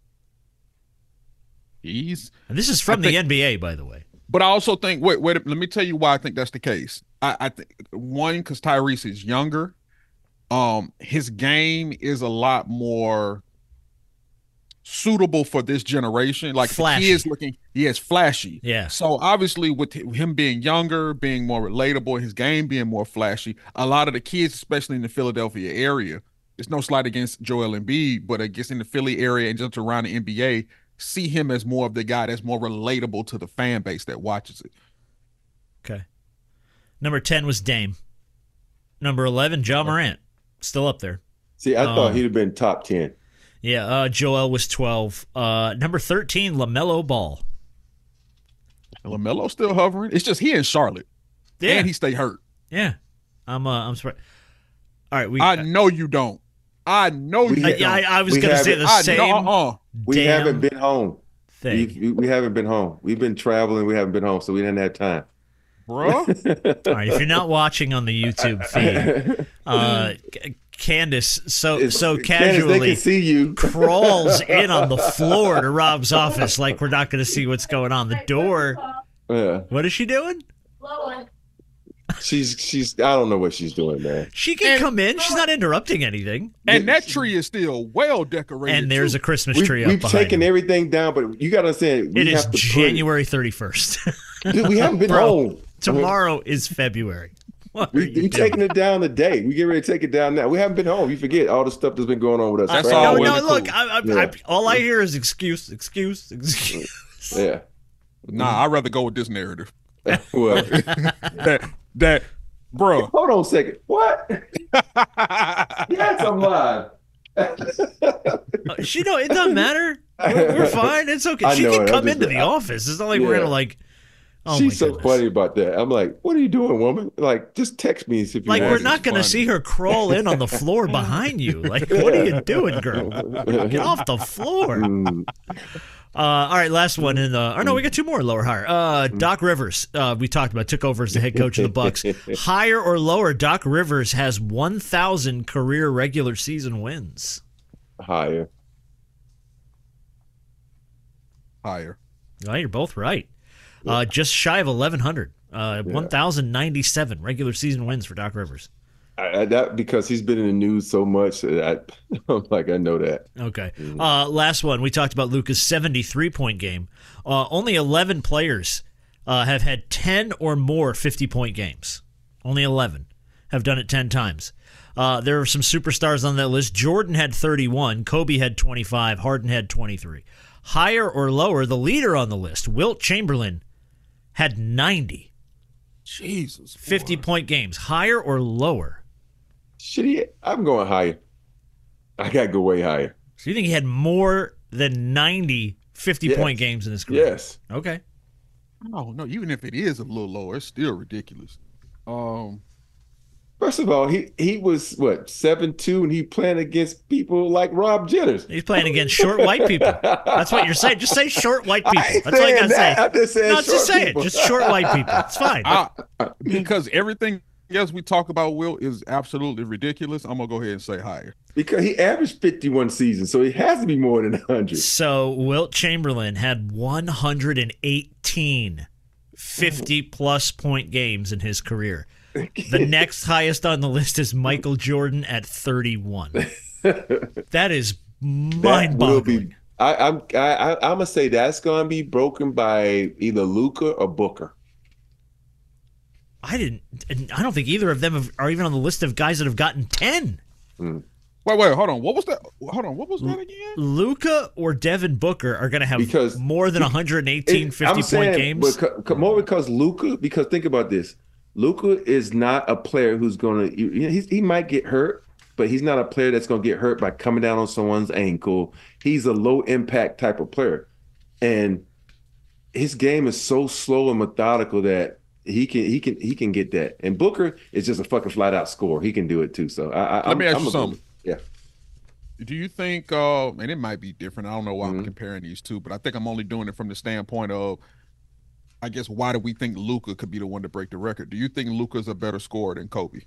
And this is from the NBA, by the way. But I also think, wait, let me tell you why I think that's the case. I think, one, because Tyrese is younger. His game is a lot more suitable for this generation. Like flashy. He is looking, flashy. Yeah. So obviously with him being younger, being more relatable, his game being more flashy, a lot of the kids, especially in the Philadelphia area, it's no slight against Joel Embiid, but I guess in the Philly area and just around the NBA, see him as more of the guy that's more relatable to the fan base that watches it. Okay. Number 10 was Dame. Number 11, Ja Morant. Still up there. See, I thought he'd have been top 10. Yeah, Joel was 12. Number 13, LaMelo Ball. LaMelo still hovering. It's just he in Charlotte. Yeah. And he stay hurt. Yeah. I'm surprised. All right, I know you don't. I know you don't. I was going to say the same. We haven't been home. Thing. We haven't been home. We've been traveling. We haven't been home, so we didn't have time. Bro. All right, if you're not watching on the YouTube feed, Candace so casually Candace, they can see you. crawls in on the floor to Rob's office like we're not going to see what's going on. The door. Yeah. What is she doing? She's I don't know what she's doing, man. She can come in. She's not interrupting anything. And that tree is still well decorated. And there's a Christmas tree up We've behind taken everything down, but you got to understand. It is January 31st. Dude, we haven't been home. Tomorrow is February. We taking it down today. We get ready to take it down now. We haven't been home. You forget all the stuff that's been going on with us. Look, all I hear is excuse. Yeah. Nah, I'd rather go with this narrative. Well, that, bro. Hold on a second. What? Yes, I'm live. It doesn't matter. We're fine. It's okay. She can come into the office. It's not like we're gonna like. Oh, she's so funny about that. I'm like, what are you doing, woman? Like, just text me if you want. We're not going to see her crawl in on the floor behind you. Like, what are you doing, girl? Get off the floor. All right, last one. We got 2 more lower, higher. Doc Rivers, we talked about, took over as the head coach of the Bucks. Higher or lower, Doc Rivers has 1,000 career regular season wins. Higher. Well, you're both right. Just shy of 1,100. 1,097 regular season wins for Doc Rivers. That because he's been in the news so much. I'm like, I know that. Okay. Last one. We talked about Luka's 73-point game. Only 11 players have had 10 or more 50-point games. Only 11 have done it 10 times. There are some superstars on that list. Jordan had 31. Kobe had 25. Harden had 23. Higher or lower, the leader on the list, Wilt Chamberlain, had 90. Jesus. 50-point games. Higher or lower? I'm going higher. I got to go way higher. So you think he had more than 90 50-point games in his career. Yes. Okay. Oh no, even if it is a little lower, it's still ridiculous. First of all, he was 7'2", and he playing against people like Rob Jennings. He's playing against short white people. That's what you're saying. Just say short white people. That's all you gotta say. I'm just saying. No, just say it. Just short white people. It's fine. Because everything else we talk about, Will, is absolutely ridiculous. I'm gonna go ahead and say higher. Because he averaged 51 seasons, so he has to be more than 100. So Wilt Chamberlain had 118 50-plus point games in his career. The next highest on the list is Michael Jordan at 31. That is mind-boggling. I'm gonna say that's gonna be broken by either Luka or Booker. I don't think either of them are even on the list of guys that have gotten 10. Wait, hold on. What was that? Hold on, what was that again? Luka or Devin Booker are going to have more than 118 50-point games. More because Luka. Because think about this: Luka is not a player who's going to. He might get hurt, but he's not a player that's going to get hurt by coming down on someone's ankle. He's a low impact type of player, and his game is so slow and methodical that he can get that. And Booker is just a fucking flat out scorer. He can do it too. So let me ask you something. Yeah. Do you think, and it might be different, I don't know why I'm comparing these two, but I think I'm only doing it from the standpoint of, I guess, why do we think Luka could be the one to break the record? Do you think Luka's a better scorer than Kobe?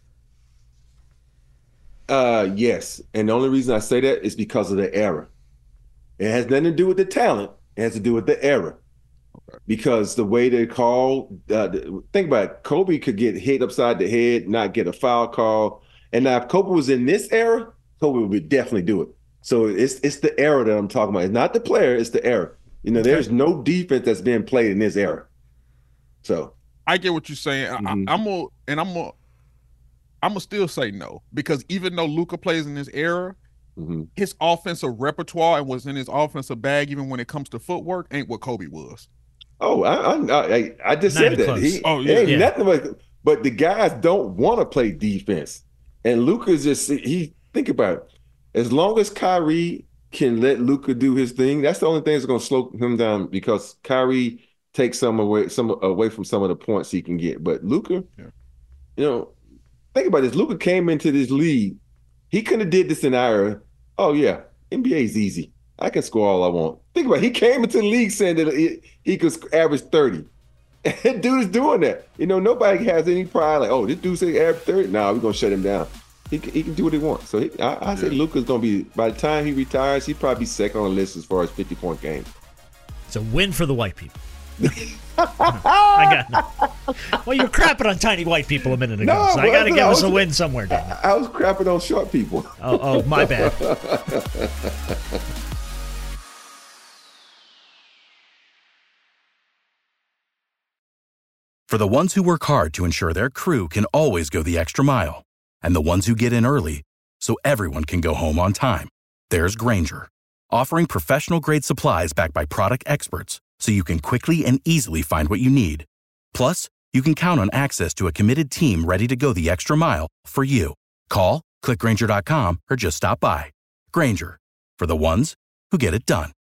Yes. And the only reason I say that is because of the era. It has nothing to do with the talent. It has to do with the era. Okay. Because the way they call, think about it, Kobe could get hit upside the head, not get a foul call. And now if Kobe was in this era, Kobe would definitely do it. So it's the era that I'm talking about. It's not the player, it's the era. There's no defense that's being played in this era. So I get what you're saying. I'm gonna still say no, because even though Luka plays in this era, his offensive repertoire and what's in his offensive bag, even when it comes to footwork, ain't what Kobe was. Oh, I just said that. Nothing but the guys don't want to play defense, and Luka's think about it. As long as Kyrie can let Luka do his thing, that's the only thing that's going to slow him down, because Kyrie takes some away from some of the points he can get. But Luka, think about this. Luka came into this league. He couldn't have did this in our era. Oh, yeah, NBA is easy. I can score all I want. Think about it. He came into the league saying that he could average 30. And dude is doing that. Nobody has any pride like, oh, this dude say average 30. Nah, we're going to shut him down. He can do what he wants. So I say Luka's going to be, by the time he retires, he'll probably be second on the list as far as 50-point games. It's a win for the white people. I got no. Well, you were crapping on tiny white people a minute ago, so I got to give us a win somewhere, Daniel. I was crapping on short people. Oh, my bad. For the ones who work hard to ensure their crew can always go the extra mile, and the ones who get in early so everyone can go home on time, there's Grainger, offering professional-grade supplies backed by product experts so you can quickly and easily find what you need. Plus, you can count on access to a committed team ready to go the extra mile for you. Call, click Grainger.com, or just stop by. Grainger, for the ones who get it done.